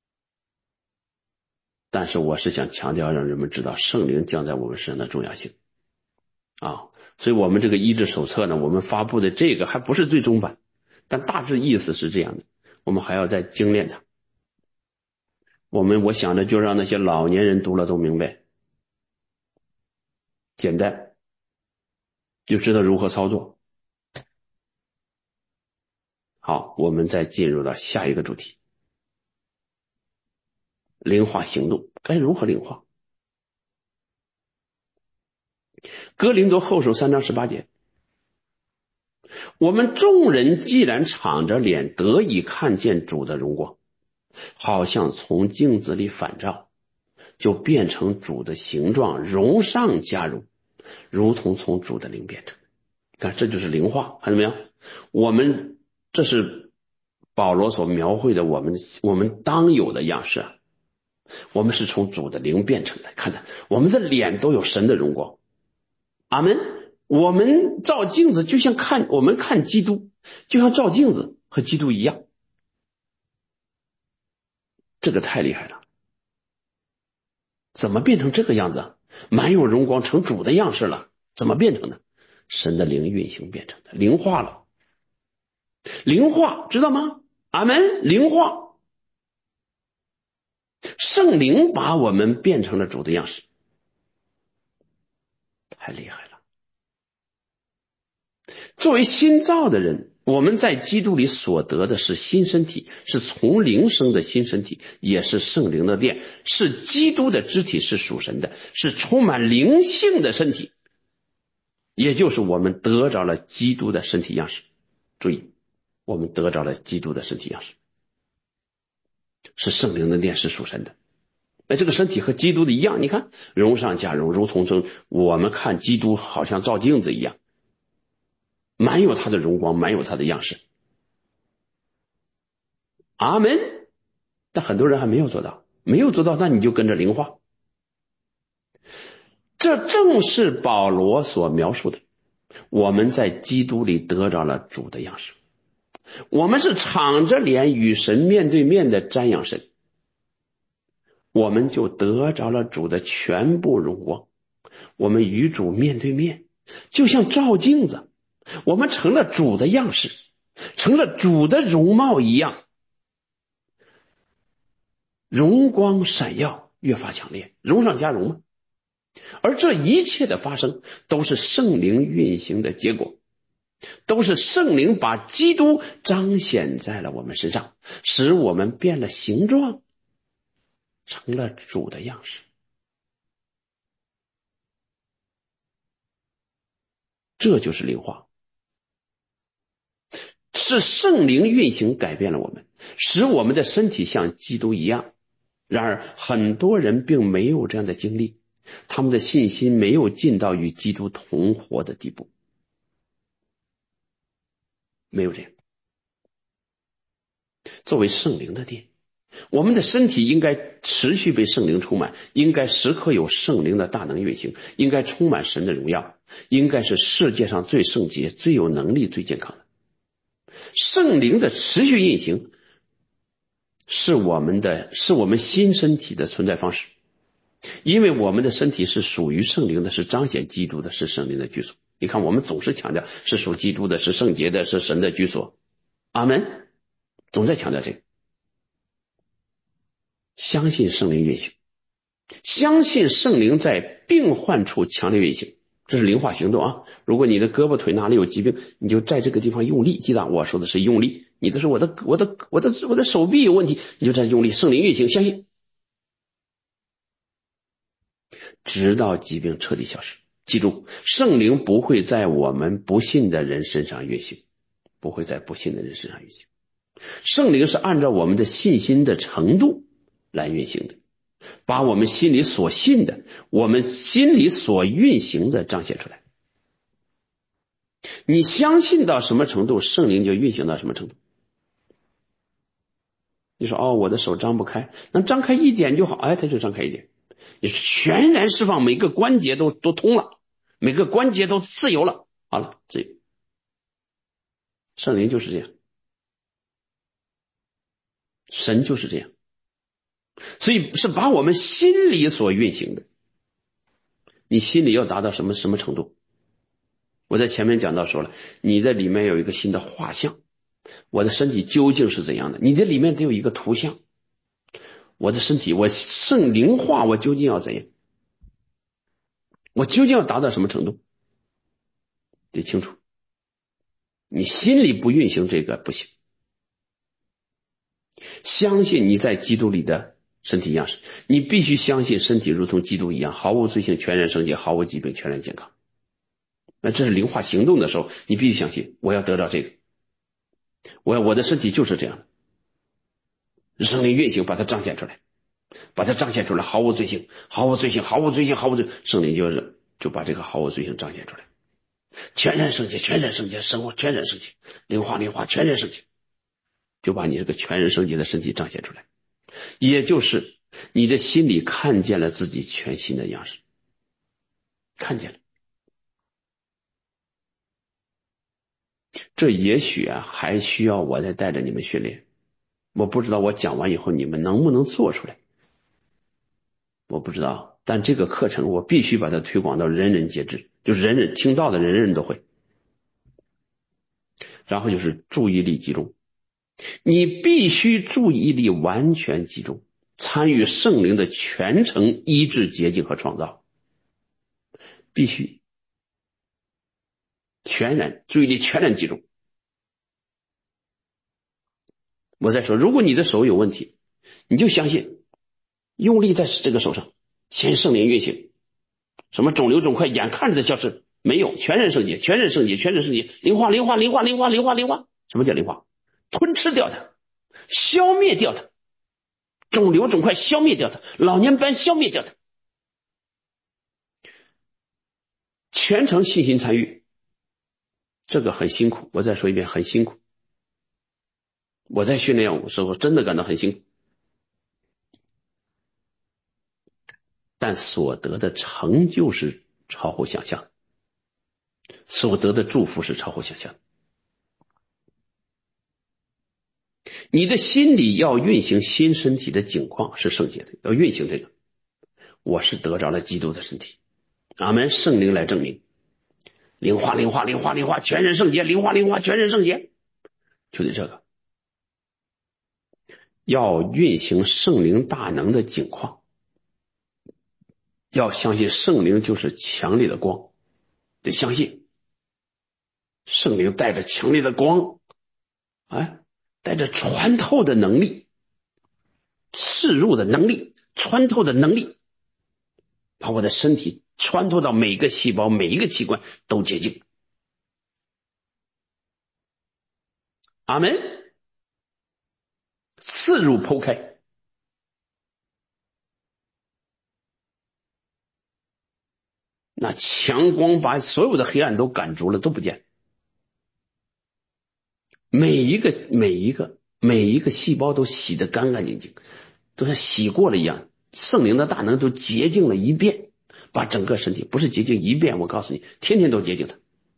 但是我是想强调让人们知道圣灵降在我们身上的重要性啊。所以我们这个医治手册呢，我们发布的这个还不是最终版，但大致意思是这样的，我们还要再精炼它。我们我想着就让那些老年人读了都明白，简单，就知道如何操作。好，我们再进入到下一个主题，灵化行动该如何灵化？哥林多后书三章十八节，我们众人既然敞着脸得以看见主的荣光，好像从镜子里反照，就变成主的形状，荣上加荣，如同从主的灵变成。看，这就是灵化，看到没有？我们这是保罗所描绘的我们我们当有的样式啊。我们是从主的灵变成的，看看我们的脸都有神的荣光。阿门。我们照镜子就像看我们看基督，就像照镜子和基督一样。这个太厉害了，怎么变成这个样子？满有荣光，成主的样式了，怎么变成的？神的灵运行变成的，灵化了。灵化知道吗？阿门。灵化，圣灵把我们变成了主的样式，太厉害了。作为新造的人，我们在基督里所得的是新身体，是从灵生的新身体，也是圣灵的殿，是基督的肢体，是属神的，是充满灵性的身体，也就是我们得着了基督的身体样式。注意，我们得着了基督的身体样式，是圣灵的殿，是属神的。那这个身体和基督的一样，你看荣上加荣，如同从我们看基督好像照镜子一样，满有他的荣光，满有他的样式。阿门。但很多人还没有做到，没有做到，那你就跟着灵化。这正是保罗所描述的，我们在基督里得着了主的样式，我们是敞着脸与神面对面的瞻仰神，我们就得着了主的全部荣光，我们与主面对面，就像照镜子，我们成了主的样式，成了主的容貌一样，荣光闪耀，越发强烈，荣上加荣嘛。而这一切的发生都是圣灵运行的结果，都是圣灵把基督彰显在了我们身上，使我们变了形状，成了主的样式。这就是灵化，是圣灵运行改变了我们，使我们的身体像基督一样。然而很多人并没有这样的经历，他们的信心没有进到与基督同活的地步，没有这样。作为圣灵的殿，我们的身体应该持续被圣灵充满，应该时刻有圣灵的大能运行，应该充满神的荣耀，应该是世界上最圣洁、最有能力、最健康的。圣灵的持续运行是我们的是我们新身体的存在方式，因为我们的身体是属于圣灵的，是彰显基督的，是圣灵的居所。你看我们总是强调是属基督的，是圣洁的，是神的居所。阿门。总在强调这个，相信圣灵运行，相信圣灵在病患处强烈运行，这是灵化行动啊！如果你的胳膊腿哪里有疾病，你就在这个地方用力，记得我说的是用力，你的是我的我的我的我的手臂有问题，你就在用力，圣灵运行，相信，直到疾病彻底消失。记住，圣灵不会在我们不信的人身上运行， 不会在不信的人身上运行。圣灵是按照我们的信心的程度来运行的，把我们心里所信的，我们心里所运行的彰显出来。你相信到什么程度，圣灵就运行到什么程度。你说哦，我的手张不开，能张开一点就好，哎，它就张开一点。你全然释放，每个关节都都通了，每个关节都自由了，好了，自由。圣灵就是这样，神就是这样，所以是把我们心里所运行的。你心里要达到什么什么程度？我在前面讲到说了，你在里面有一个新的画像，我的身体究竟是怎样的？你这里面得有一个图像，我的身体，我圣灵化，我究竟要怎样？我究竟要达到什么程度？得清楚。你心里不运行这个不行。相信你在基督里的身体样式，你必须相信身体如同基督一样，毫无罪性，全然圣洁，毫无疾病，全然健康。那这是灵化行动的时候，你必须相信，我要得到这个，我我的身体就是这样的，圣灵运行把它彰显出来，把它彰显出来，毫无罪性，毫无罪性，毫无罪性，毫无罪，圣灵就是就把这个毫无罪性彰显出来，全然圣洁，全然圣洁，生活全然圣洁，灵化灵化，全然圣洁，就把你这个全然圣洁的身体彰显出来，也就是你的心里看见了自己全新的样式，看见了。这也许啊还需要我再带着你们训练，我不知道我讲完以后你们能不能做出来，我不知道，但这个课程我必须把它推广到人人皆知，就是人人听到的人人都会。然后就是注意力集中，你必须注意力完全集中，参与圣灵的全程医治洁净和创造，必须全然注意力全然集中。我再说，如果你的手有问题，你就相信用力在这个手上，先圣灵运行，什么肿瘤肿块眼看着的消失，没有，全然圣洁，全然圣洁，全然圣洁，灵化灵化灵化灵化灵化灵化。什么叫灵化？吞吃掉它，消灭掉它，肿瘤肿块消灭掉它，老年斑消灭掉它，全程信心参与。这个很辛苦，我再说一遍，很辛苦。我在训练我时候真的感到很辛苦，但所得的成就是超乎想象，所得的祝福是超乎想象。你的心里要运行新身体的景况是圣洁的，要运行这个，我是得着了基督的身体，阿们，圣灵来证明，灵化灵化灵化灵化，全人圣洁，灵化灵化，全人圣洁，就得这个，要运行圣灵大能的景况，要相信圣灵就是强烈的光，得相信圣灵带着强烈的光，哎，带着穿透的能力，刺入的能力，穿透的能力，把我的身体穿透到每个细胞每一个器官都洁净。阿们，刺入剖开，那强光把所有的黑暗都赶逐了，都不见，每一个每一个每一个细胞都洗得干干净净，都像洗过了一样，圣灵的大能都洁净了一遍，把整个身体不是洁净一遍，我告诉你，天天都洁净它。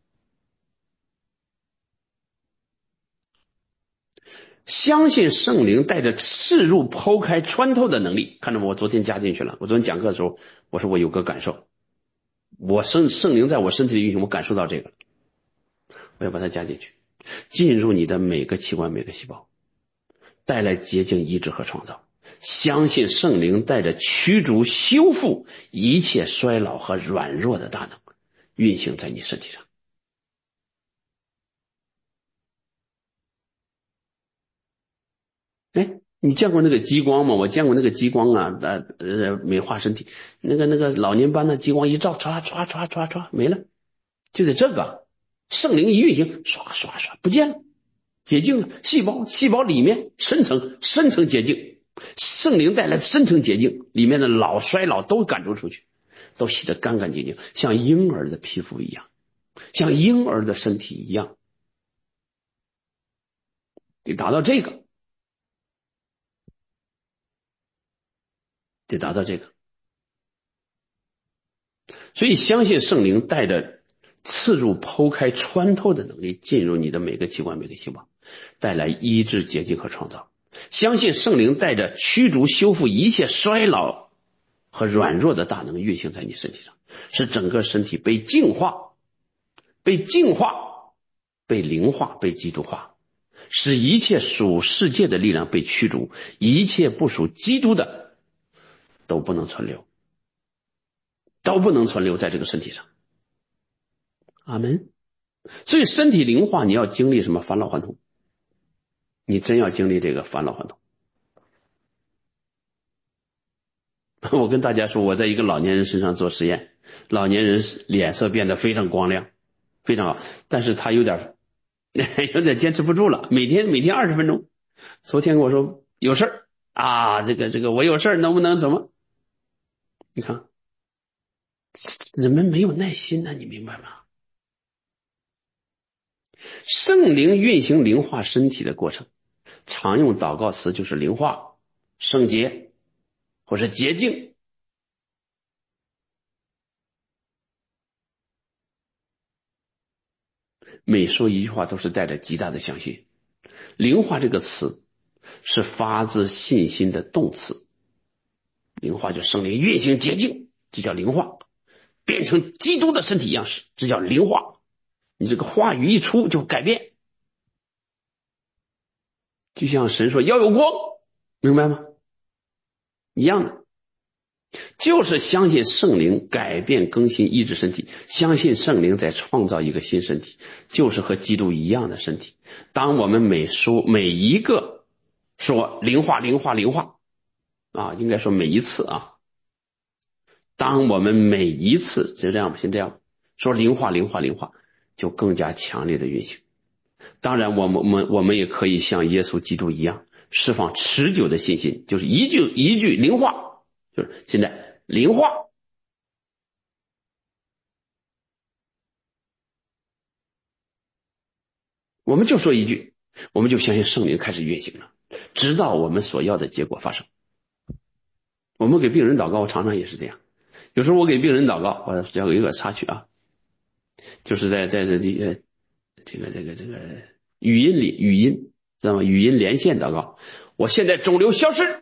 相信圣灵带着刺入剖开穿透的能力，看着我昨天加进去了，我昨天讲课的时候我说我有个感受，我圣圣灵在我身体里运行，我感受到这个，我要把它加进去，进入你的每个器官每个细胞，带来洁净医治和创造。相信圣灵带着驱逐修复一切衰老和软弱的大能运行在你身体上。哎，你见过那个激光吗？我见过那个激光啊，呃呃，美化身体，那个那个老年斑的激光一照，唰唰唰唰唰没了，就得这个圣灵一运行，唰唰唰不见了， 洁净了细胞，细胞里面深层深层洁净，圣灵带来的深层洁净，里面的老衰老都赶逐出去，都洗得干干净净，像婴儿的皮肤一样，像婴儿的身体一样。得达到这个，得达到这个。所以相信圣灵带着刺入、剖开、穿透的能力进入你的每个器官、每个细胞，带来医治、洁净和创造。相信圣灵带着驱逐、修复一切衰老和软弱的大能运行在你身体上，使整个身体被净化、被净化、被灵化、被基督化，使一切属世界的力量被驱逐，一切不属基督的都不能存留，都不能存留在这个身体上。阿们。所以身体灵化，你要经历什么？返老还童。你真要经历这个返老还童。我跟大家说，我在一个老年人身上做实验，老年人脸色变得非常光亮，非常好，但是他有点有点坚持不住了，每天每天二十分钟。昨天跟我说有事儿啊，这个这个我有事儿，能不能怎么？你看，人们没有耐心呢、啊，你明白吗？圣灵运行灵化身体的过程，常用祷告词就是灵化、圣洁或是洁净。每说一句话都是带着极大的相信。灵化这个词是发自信心的动词，灵化就圣灵运行洁净，这叫灵化，变成基督的身体样式，这叫灵化。你这个话语一出就改变，就像神说要有光，明白吗？一样的，就是相信圣灵改变更新医治身体，相信圣灵在创造一个新身体，就是和基督一样的身体。当我们每说每一个说灵化灵化灵化啊，应该说每一次啊，当我们每一次就这样先这样说灵化灵化灵化，就更加强烈的运行。当然我们我们我们也可以像耶稣基督一样释放持久的信心，就是一句一句灵化，就是现在灵化。我们就说一句，我们就相信圣灵开始运行了，直到我们所要的结果发生。我们给病人祷告，我常常也是这样。有时候我给病人祷告，我要有一个插曲啊，就是在在这这个这个这个这个语音里，语音知道吗？语音连线祷告。我现在肿瘤消失。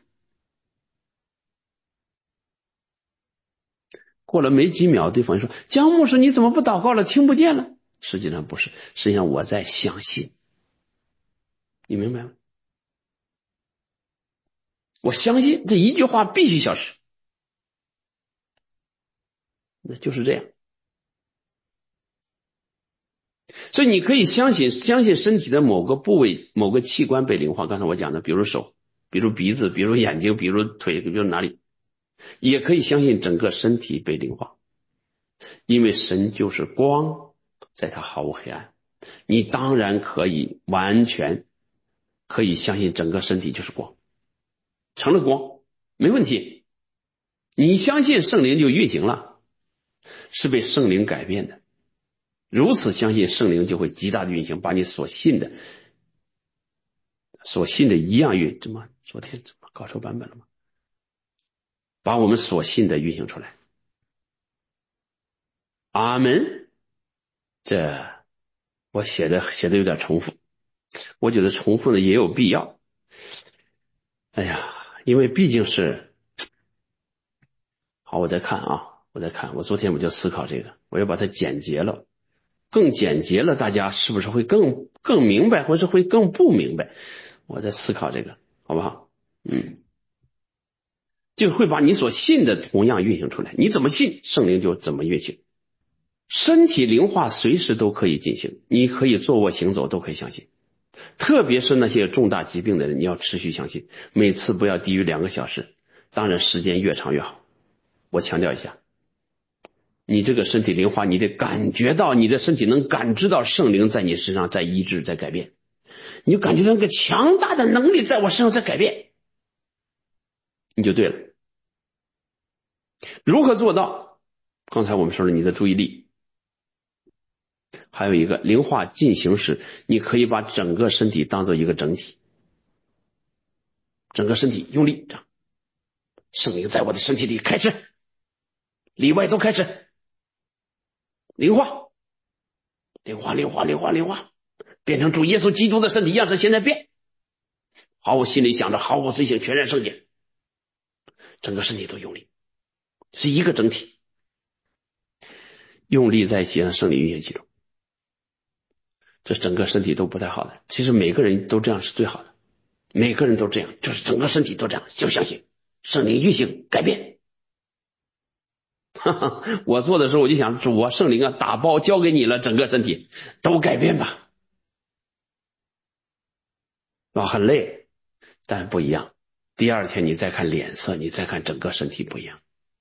过了没几秒，对方说：“江牧师，你怎么不祷告了？听不见了。”实际上不是，实际上我在相信。你明白吗？我相信这一句话必须消失，那就是这样。所以你可以相信，相信身体的某个部位、某个器官被灵化。刚才我讲的，比如手，比如鼻子，比如眼睛，比如腿，比如哪里，也可以相信整个身体被灵化。因为神就是光，在它毫无黑暗。你当然可以完全可以相信整个身体就是光，成了光，没问题。你相信圣灵就运行了，是被圣灵改变的。如此相信圣灵就会极大的运行，把你所信的所信的一样运，怎么昨天怎么搞错版本了吗？把我们所信的运行出来。阿门。这我写的写的有点重复，我觉得重复的也有必要。哎呀，因为毕竟是好，我再看啊，我再看，我昨天我就思考这个，我要把它简洁了，更简洁了，大家是不是会更更明白，或是会更不明白？我在思考这个，好不好？嗯。就会把你所信的同样运行出来，你怎么信，圣灵就怎么运行。身体灵化随时都可以进行，你可以坐卧行走都可以相信，特别是那些重大疾病的人，你要持续相信，每次不要低于两个小时，当然时间越长越好。我强调一下，你这个身体灵化，你得感觉到你的身体能感知到圣灵在你身上在医治在改变， 你就感觉到那个强大的能力在我身上在改变，你就对了。如何做到？刚才我们说了你的注意力，还有一个灵化进行时，你可以把整个身体当做一个整体，整个身体用力，这样圣灵在我的身体里开始，里外都开始灵化，灵化，灵化，灵化，灵化，变成主耶稣基督的身体样式，现在变。好，我心里想着，好，我随行全然圣洁，整个身体都用力，是一个整体，用力在一起让圣灵运行其中，这整个身体都不太好的。其实每个人都这样是最好的，每个人都这样，就是整个身体都这样，就相信圣灵运行改变。哈哈，我做的时候我就想，主啊，圣灵啊，打包交给你了，整个身体都改变吧。啊，很累，但不一样。第二天你再看脸色，你再看整个身体不一样。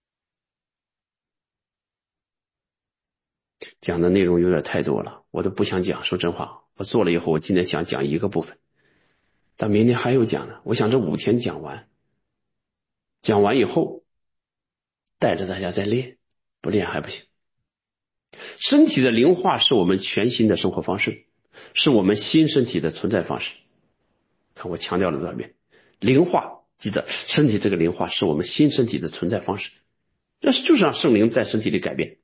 讲的内容有点太多了，我都不想讲，说真话，我做了以后，我今天想讲一个部分，但明天还有讲呢。我想这五天讲完，讲完以后带着大家再练，不练还不行。身体的灵化是我们全新的生活方式，是我们新身体的存在方式。看我强调了多少遍，灵化，记得身体这个灵化是我们新身体的存在方式，这就是让圣灵在身体里改变。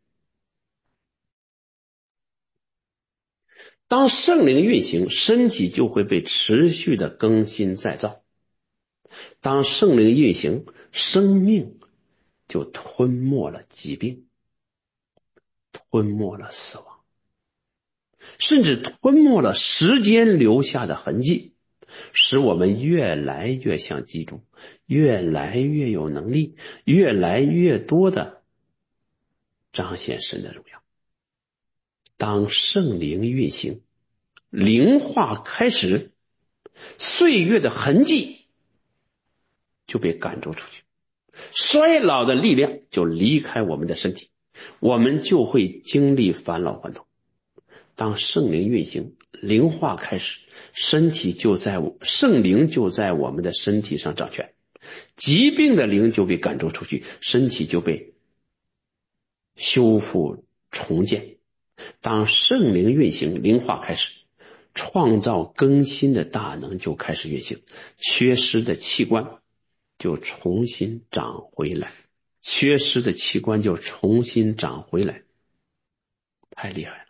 当圣灵运行，身体就会被持续的更新再造。当圣灵运行，生命就吞没了疾病，吞没了死亡，甚至吞没了时间留下的痕迹，使我们越来越像基督，越来越有能力，越来越多的彰显神的荣耀。当圣灵运行，灵化开始，岁月的痕迹就被赶逐出去，衰老的力量就离开我们的身体，我们就会经历返老还童。当圣灵运行，灵化开始，身体就在圣灵就在我们的身体上掌权，疾病的灵就被赶逐出去，身体就被修复重建。当圣灵运行，灵化开始，创造更新的大能就开始运行，缺失的器官就重新长回来，缺失的器官就重新长回来，太厉害了。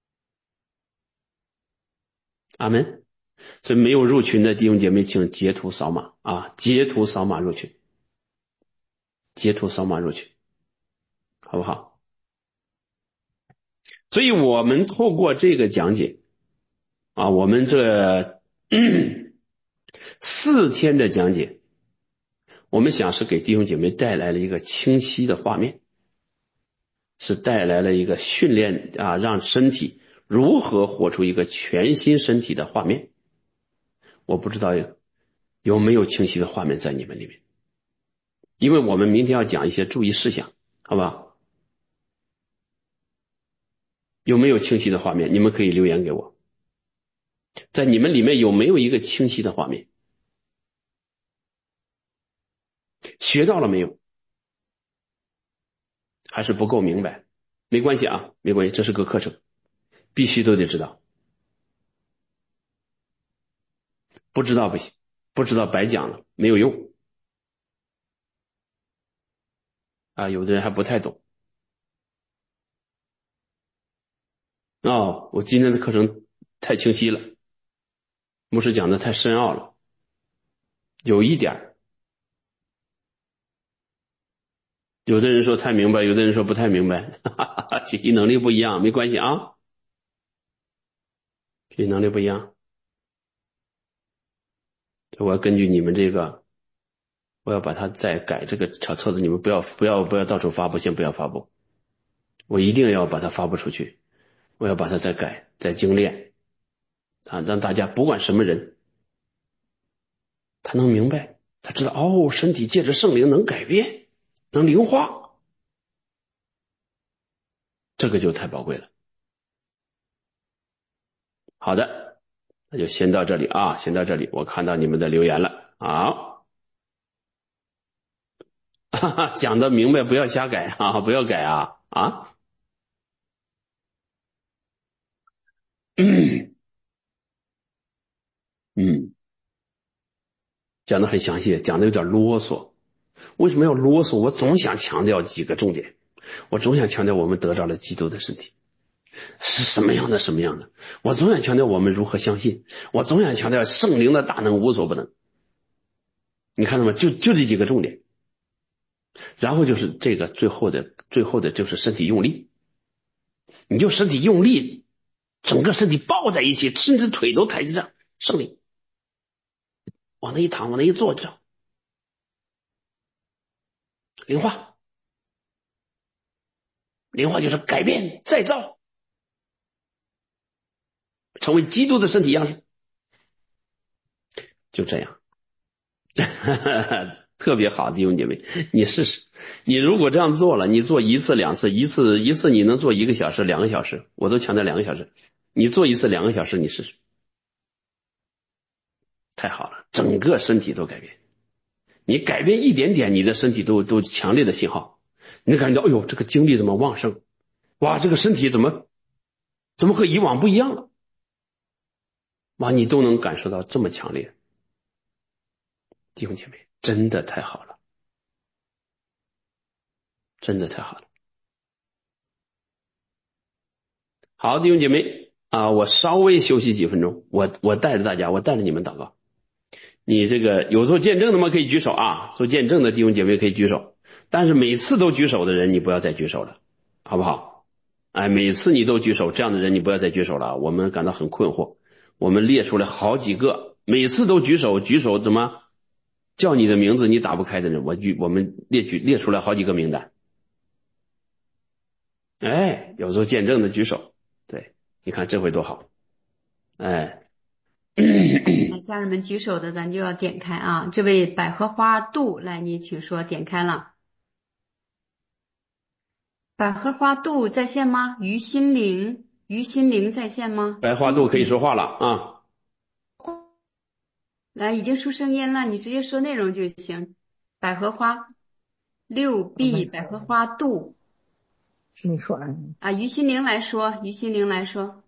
阿门。所以没有入群的弟兄姐妹，请截图扫码啊，截图扫码入群，截图扫码入群，好不好？所以我们透过这个讲解啊，我们这四天的讲解，我们想是给弟兄姐妹带来了一个清晰的画面，是带来了一个训练啊，让身体如何活出一个全新身体的画面。我不知道有没有清晰的画面在你们里面，因为我们明天要讲一些注意事项，好吧？有没有清晰的画面？你们可以留言给我，在你们里面有没有一个清晰的画面？学到了没有？还是不够明白？没关系啊，没关系，这是个课程，必须都得知道。不知道不行，不知道白讲了，没有用啊。有的人还不太懂。哦，我今天的课程太清晰了，牧师讲的太深奥了，有一点，有的人说太明白，有的人说不太明白，哈哈哈，学习能力不一样，没关系啊，学习能力不一样，我要根据你们这个，我要把它再改这个小册子，你们不要不要不要到处发布，先不要发布，我一定要把它发布出去，我要把它再改再精炼啊，让大家不管什么人，他能明白，他知道哦，身体借着圣灵能改变，能灵化，这个就太宝贵了。好的， 那就先到这里啊，先到这里，我看到你们的留言了。好，哈哈，讲的明白，不要瞎改啊，不要改啊啊。嗯嗯，讲的很详细，讲的有点啰嗦。为什么要啰嗦？我总想强调几个重点，我总想强调我们得着了基督的身体是什么样的什么样的，我总想强调我们如何相信，我总想强调圣灵的大能无所不能。你看到吗？就就这几个重点，然后就是这个最后的最后的就是身体用力，你就身体用力，整个身体抱在一起，甚至腿都抬着这样，圣灵往那一躺，往那一坐，这样灵化，灵化就是改变再造，成为基督的身体样式，就这样。特别好，弟兄姐妹，你试试。你如果这样做了，你做一次两次，一次一次你能做一个小时、两个小时，我都强调两个小时。你做一次两个小时，你试试，太好了，整个身体都改变。你改变一点点，你的身体都都强烈的信号，你感觉到，哎呦，这个精力怎么旺盛？哇，这个身体怎么怎么和以往不一样了？哇，你都能感受到这么强烈，弟兄姐妹，真的太好了，真的太好了。好，弟兄姐妹啊，我稍微休息几分钟，我我带着大家，我带着你们祷告。你这个有做见证的吗？可以举手啊，做见证的弟兄姐妹可以举手，但是每次都举手的人，你不要再举手了，好不好？哎，每次你都举手，这样的人你不要再举手了，我们感到很困惑。我们列出来好几个，每次都举手，举手怎么叫你的名字你打不开的人，我举我们列举列出来好几个名单。哎，有做见证的举手，对，你看这回多好，哎。 来，家人们举手的，咱就要点开啊！这位百合花杜，来，你请说，点开了。百合花杜在线吗？于心灵，于心灵在线吗？ 白花杜可以说话了啊！ 来，已经出声音了，你直接说内容就行。百合花六 B， 百合花杜， 你说啊，于心灵来说，于心灵来说，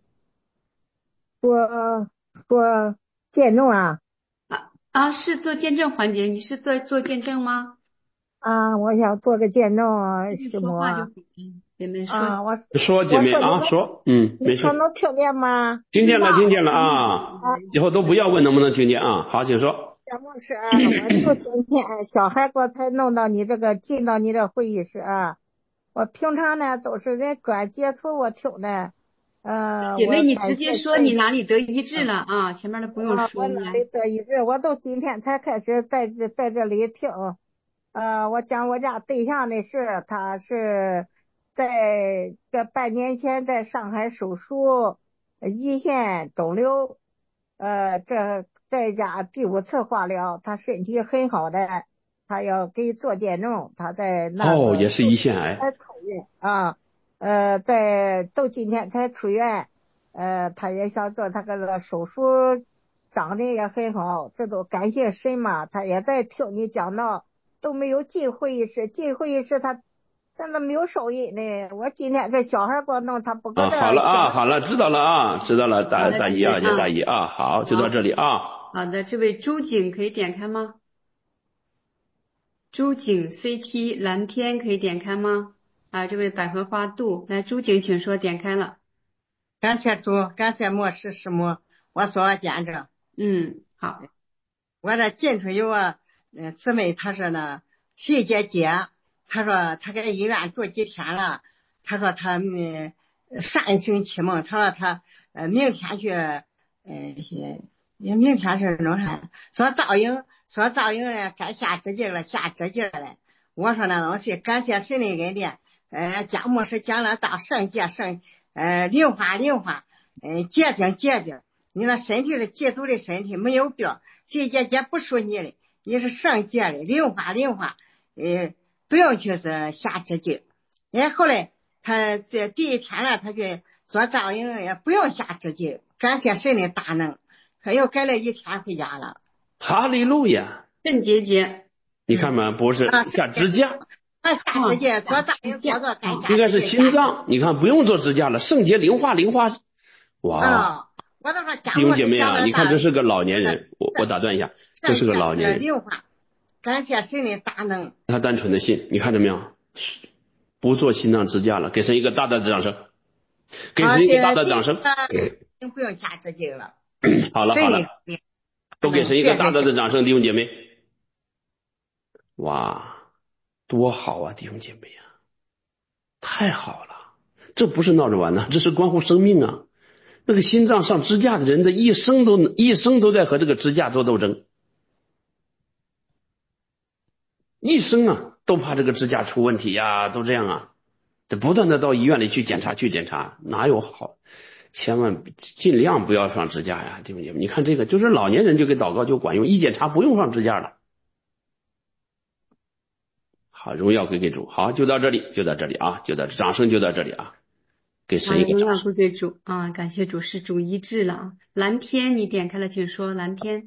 说说见证啊啊啊，是做见证环节，你是做做见证吗？ 啊！我想做个见证啊，师母说话就好，嗯，姐妹说。 啊，我说姐妹啊， 我说你能说，嗯，没你说事， 能听见吗？ 听见了，听见了啊！ 啊， 以后都不要问能不能听见啊。好，请说。 小牧师啊，我就今天小孩给我才弄到你这个进到你这会议室啊。我平常呢都是人转接触我听的，呃， 姐妹， 我你感谢直接说你哪里得医治了啊？前面的不用啊， 说，来。 我哪里得医治？我都今天才开始在这在这里听。呃，我讲我家对象的事，他是在这半年前在上海手术，呃胰腺肿瘤，呃，这在家第五次化疗，他身体很好的，他要给做见证，他在那哦， 个也是胰腺癌。 才出院啊，呃，在都今天才出院，呃，他也想做他个个手术，长得也很好，这都感谢神嘛，他也在听你讲道。都没有进会议室，进会议室他真的没有收音呢。我今天这小孩给我弄，他不搁啊， 这好了啊， 想。 好了，知道了啊，知道了，大好的， 大姨啊， 姐妹啊， 谢大姨啊，好，就到这里啊。 好的，这位朱景可以点开吗？朱景 C T 蓝天可以点开吗？啊，这位百合花杜，来，朱景请说，点开了。 感谢主，感谢莫师师母，我做了见证。 嗯，好。 我这近处有个呃姊妹，她说呢，徐姐姐，她说她在医院住几天了，她说她嗯上星期嘛，她说她呃明天去呃也明天是弄啥？说赵英说赵英呢该下指劲了，下指劲了。我说那东西感谢神的恩典，呃，讲牧师讲了大圣洁圣呃灵化灵化，呃洁净洁净，你那身体是基督的身体，没有病。徐姐姐不属你的，你是圣洁的，灵化灵化，呃，不用去是下指劲。哎，后来他这第一天了，他去做照应也不用下指劲，感谢神的大能。 他又改了一天回家了。 哈利路亚， 肾结节， 你看嘛，不是下支架， 啊，下支架，做大人操作该下支架。 应该是心脏，你看不用做支架了，圣洁灵化灵化，哇！ 我都说弟兄姐妹啊，你看这是个老年人，我我打断一下，这是个老年人。 灵化，感谢神的大能。 他单纯的信，你看着没有？不做心脏支架了，给神一个大大的掌声，给神一个大大的掌声。 不用下支架了。 好了好了，都给神一个大大的掌声，弟兄姐妹。哇，多好啊，弟兄姐妹啊，太好了！这不是闹着玩的，这是关乎生命啊。那个心脏上支架的人的一生都一生都在和这个支架做斗争，一生啊都怕这个支架出问题呀、啊，都这样啊，得不断的到医院里去检查去检查，哪有好？千万尽量不要上支架呀，弟兄姐妹。你看这个，就是老年人就给祷告就管用，一检查不用上支架了。好，荣耀归给主。好，就到这里，就到这里啊，就到掌声就到这里啊。给神一个荣耀归给主啊！感谢主，是主医治了。蓝天，你点开了，请说。蓝天，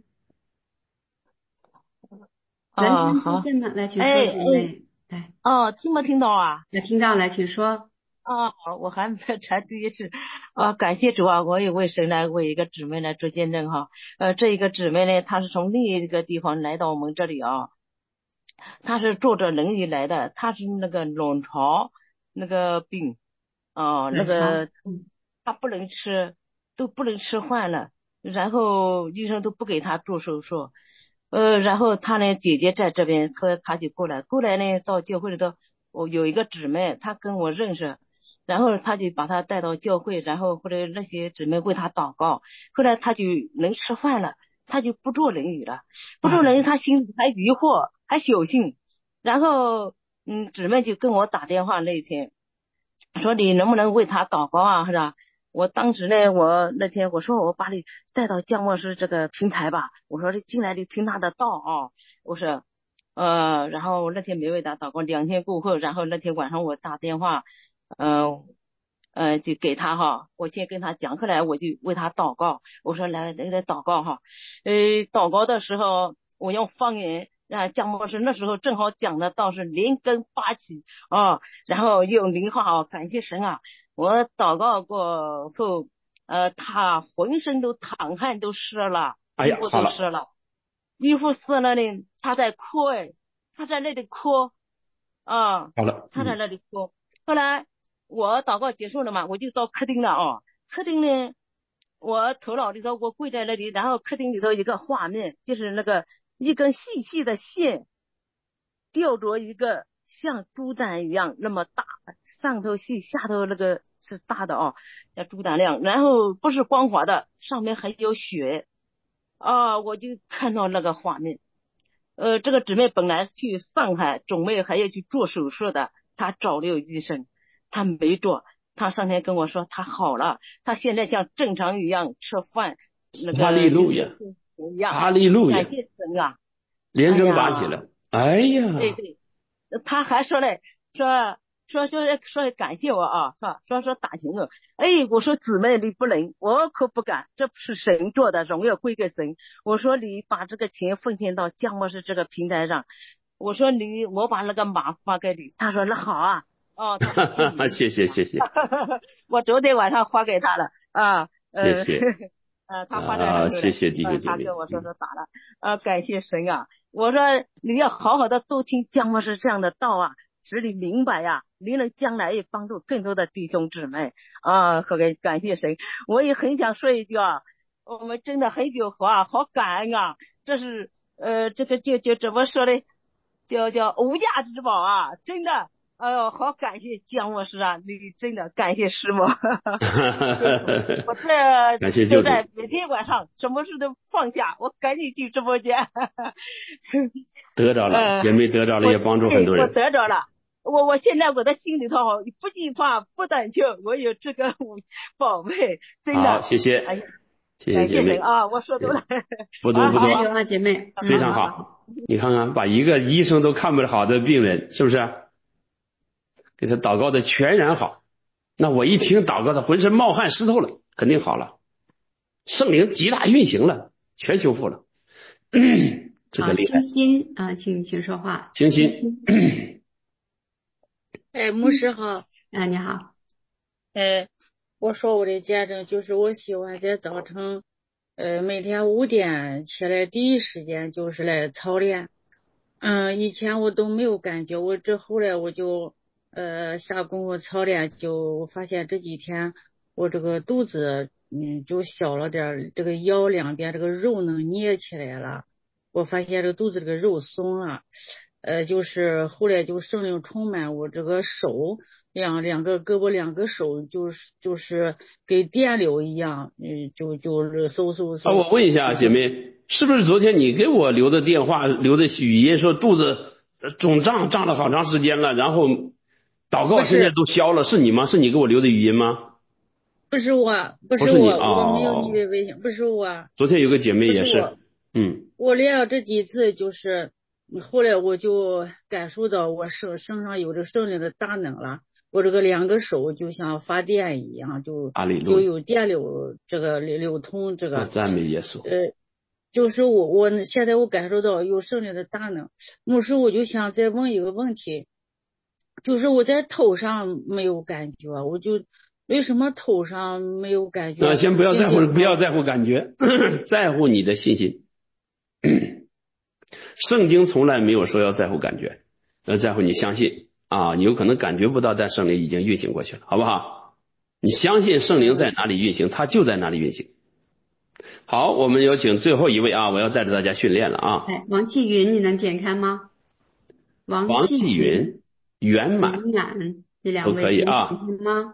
蓝天出现吗？来，请说。哎哎， 哦，听没听到啊？ 来，听到，来，请说。 啊，我还没才第一次啊，感谢主啊！我也为神来为一个姊妹来做见证哈。呃，这一个姊妹呢，她是从另一个地方来到我们这里啊，她是坐着轮椅来的，她是那个卵巢那个病啊，那个她不能吃，都不能吃饭了，然后医生都不给她做手术。呃，然后她呢，姐姐在这边，所以她就过来，过来呢到教会里头，我有一个姊妹，她跟我认识。然后他就把他带到教会，然后或者那些姊妹为他祷告，后来他就能吃饭了，他就不做轮椅了，不做轮椅他心里还疑惑还侥幸，然后嗯，姊妹就跟我打电话那天，说你能不能为他祷告啊，是吧？我当时呢，我那天我说我把你带到降牧师这个平台吧，我说你进来你听他的道啊，我说呃，然后那天没为他祷告，两天过后，然后那天晚上我打电话。嗯 呃, 呃，就给他哈，我先跟他讲，后来我就为他祷告，我说来来来祷告哈，呃，祷告的时候我用方言，啊，降牧师那时候正好讲的道是连根拔起啊，然后用灵话啊，感谢神啊，我祷告过后，呃，他浑身都淌汗都湿了，衣服都湿了，衣服湿了呢，他在哭哎，他在那里哭啊， 好了， 他在那里哭，后来。我祷告结束了嘛，我就到客厅了啊。客厅呢，我头脑里头我跪在那里，然后客厅里头一个画面，就是那个一根细细的线，吊着一个像猪胆一样那么大，上头细下头那个是大的啊，像猪胆量，然后不是光滑的，上面还有血啊，我就看到那个画面。呃，这个姊妹本来去上海准备还要去做手术的，她找了医生。他没做，他上天跟我说他好了，他现在像正常一样吃饭，那个哈利路亚，哈利路亚， 感谢神啊， 连根拔起了，哎呀， 对对，他还说嘞，说说说说感谢我啊，说说说打情我，哎，我说姊妹你不能，我可不敢，这不是神做的，荣耀归给神。我说你把这个钱奉献到降牧师这个平台上，我说你我把那个码发给你，他说那好啊。哦， 谢谢谢谢， 我昨天晚上发给他了啊， 呃、谢谢， 呃，他发在那啊，谢谢弟兄姐妹， 他跟我说说打了，啊，感谢神啊，我说你要好好的多听降牧师这样的道啊，使你明白呀、啊，你能将来也帮助更多的弟兄姊妹啊，和感谢神，我也很想说一句啊，我们真的很久啊，好感恩啊，这是呃，这个就就怎么说呢，叫叫无价之宝啊，真的。哎呦，好感谢姜牧师啊！你真的感谢师母，我这感谢就在每天晚上什么事都放下，我赶紧去直播间。 得着了，也没得着了，也帮助很多人。 我得着了，我我现在我的心里头不惧怕，不胆怯，我有这个宝贝，真的。 好，谢谢。 哎呀， 谢谢姐妹啊！我说多了， 不多不多啊，姐妹， 非常好。你看看，把一个医生都看不好的病人，是不是？给他祷告的全然好，那我一听祷告的浑身冒汗湿透了，肯定好了。 圣灵极大运行了，全修复了。这个好， 厉害。 清新啊，请请说话。 清新， 哎，牧师好。 啊，你好。 哎，我说我的见证就是我喜欢在早晨，呃，每天五点起来，第一时间就是来操练。嗯，以前我都没有感觉，我这后来我就呃下功夫操练，就发现这几天我这个肚子嗯就小了点儿，这个腰两边这个肉能捏起来了，我发现这个肚子这个肉松了。呃，就是后来就圣灵充满我这个手，两两个胳膊两个手就是就是跟电流一样，嗯，就就是嗖嗖嗖。 啊，我问一下姐妹，是不是昨天你给我留的电话留的语音说肚子肿胀胀了好长时间了，然后祷告现在都消了，是你吗？是你给我留的语音吗？ 不是我，不是我， 不是你我没有你的哦， 微信，不是我。 昨天有个姐妹也不是我是，嗯， 我练了这几次，就是后来我就感受到我身身上有着圣灵的大能了，我这个两个手就像发电一样，就阿里路亚， 就有电流这个流流通这个。 我赞美耶稣。 呃，就是我我现在我感受到有圣灵的大能。牧师，我就想再问一个问题，就是我在头上没有感觉，我就为什么头上没有感觉？ 呃，先不要在乎， 并且不要在乎感觉，在乎你的信心。圣经从来没有说要在乎感觉，要在乎你相信啊，你有可能感觉不到，但圣灵已经运行过去了，好不好？你相信圣灵在哪里运行，它就在哪里运行。好，我们有请最后一位啊，我要带着大家训练了啊。 哎，王继云，你能点开吗？王王继继云、圆满圆满这两都可以位能啊。 点开吗？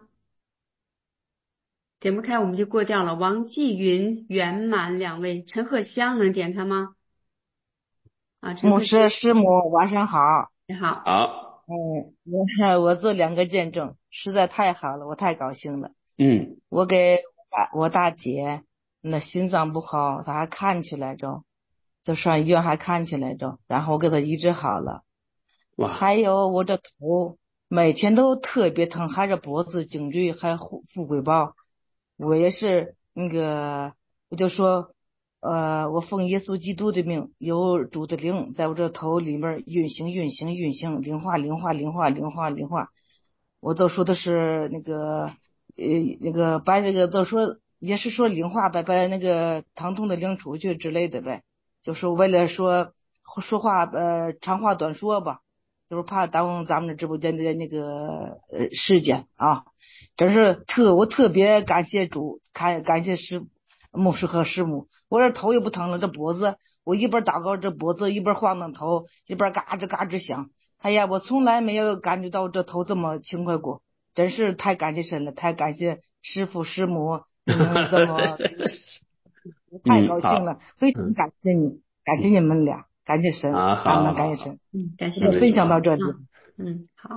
点不开我们就过掉了。王继云、圆满两位，陈鹤香能点开吗？啊，陈牧鹤香， 师师母晚上好。 你好。 好， 嗯，我我做两个见证，实在太好了，我太高兴了。 嗯， 我给大我大姐那心脏不好，她还看起来着，就上医院还看起来着，然后我给她医治好了。 哇， 还有我这头每天都特别疼，还是脖子颈椎还富富贵包，我也是那个我就说呃我奉耶稣基督的命，有主的灵在我这头里面运行运行运行，灵化灵化灵化灵化灵化，我都说的是那个呃那个把这个都说也是说灵化把把那个疼痛的灵出去之类的呗，就是为了说说话呃长话短说吧，就是怕耽误咱们的直播间的那个呃时间啊。真是特我特别感谢主，感感谢师牧师和师母。我这头也不疼了，这脖子我一边祷告这脖子，一边晃荡头，一边嘎吱嘎吱响。哎呀，我从来没有感觉到这头这么轻快过，真是太感谢神了，太感谢师父师母，你们这么太高兴了，非常感谢你，感谢你们俩，感谢神， 啊， 阿门， 好好感谢神。 嗯，感谢我就分享到这里。 嗯，好。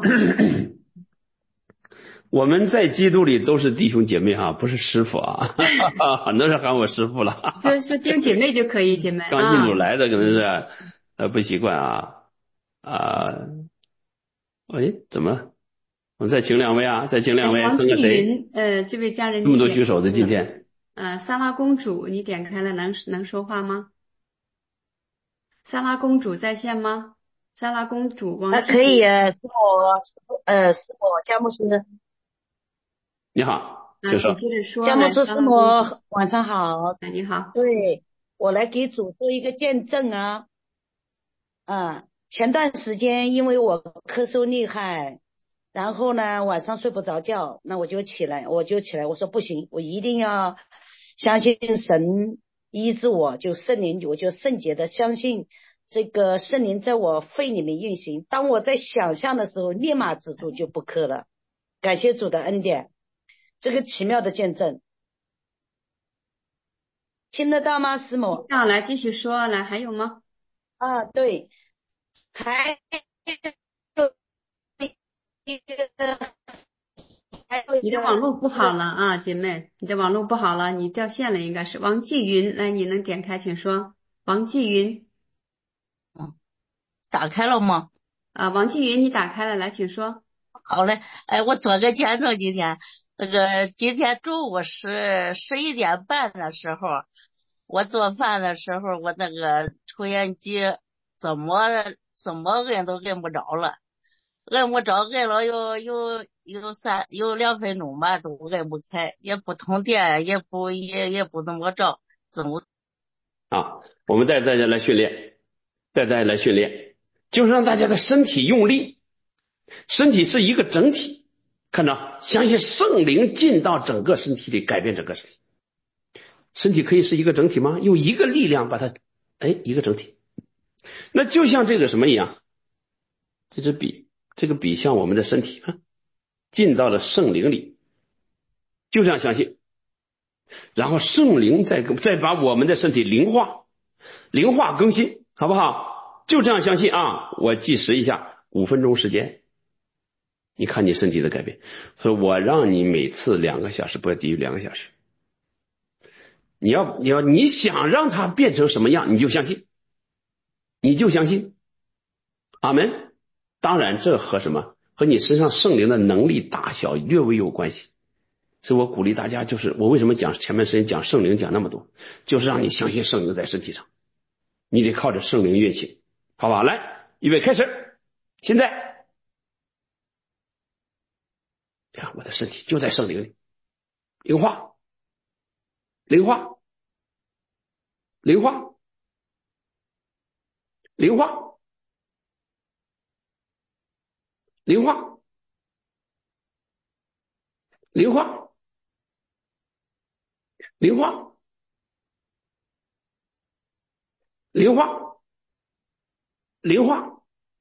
我们在基督里都是弟兄姐妹哈，不是师傅啊，很多人喊我师傅了。 说说弟兄姐妹就可以，姐妹啊。 刚信主来的可能是呃不习惯啊啊，哎，怎么？我再请两位啊，再请两位， 王继分个谁？ 云，呃，这位家人这么多举手的今天。 呃，萨拉公主，你点开了，能能说话吗？萨拉公主在线吗？萨拉公主，王啊， 继可以， 云， 是我，呃，是我佳牧师， 你好， 啊， 请说。 请接着说。 佳牧师师母来萨拉公主， 晚上好。 哎，你好。 对，我来给主做一个见证啊。嗯，前段时间因为我咳嗽厉害，然后呢晚上睡不着觉，那我就起来，我就起来，我说不行，我一定要相信神医治我，就圣灵，我就圣洁的相信这个圣灵在我肺里面运行。当我在想象的时候，立马止住就不咳了。感谢主的恩典，这个奇妙的见证，听得到吗，师母？ 那来继续说，来还有吗？ 啊，对，还有一个，还有你的网络不好了啊，姐妹，你的网络不好了，你掉线了，应该是王继云，来，你能点开，请说。王继云， 嗯，打开了吗？ 啊，王继云，你打开了，来，请说。 好嘞，哎，我做个见证今天， 那个今天中午十十一点半的时候，我做饭的时候，我那个抽烟机怎么怎么摁都摁不着了，摁不着，摁了有有有三有两分钟吧，都摁不开，也不通电，也不也也不怎么着，怎么啊？我们带大家来训练，带大家来训练，就是让大家的身体用力，身体是一个整体。看到，相信圣灵进到整个身体里，改变整个身体。身体可以是一个整体吗？用一个力量把它，哎，一个整体。那就像这个什么一样，这支笔，这个笔像我们的身体啊，进到了圣灵里，就这样相信。然后圣灵再再把我们的身体灵化，灵化更新，好不好？就这样相信啊！我计时一下，五分钟时间。你看你身体的改变，所以我让你每次两个小时，不要低于两个小时。你要你要你想让它变成什么样，你就相信，你就相信。阿门。当然，这和什么？和你身上圣灵的能力大小略微有关系。所以我鼓励大家，就是我为什么讲前面时间讲圣灵讲那么多，就是让你相信圣灵在身体上，你得靠着圣灵运行，好吧？来，预备开始。现在看我的身体就在圣灵里，灵化，灵化，灵化，灵化，灵化，灵化，灵化，灵化，灵化，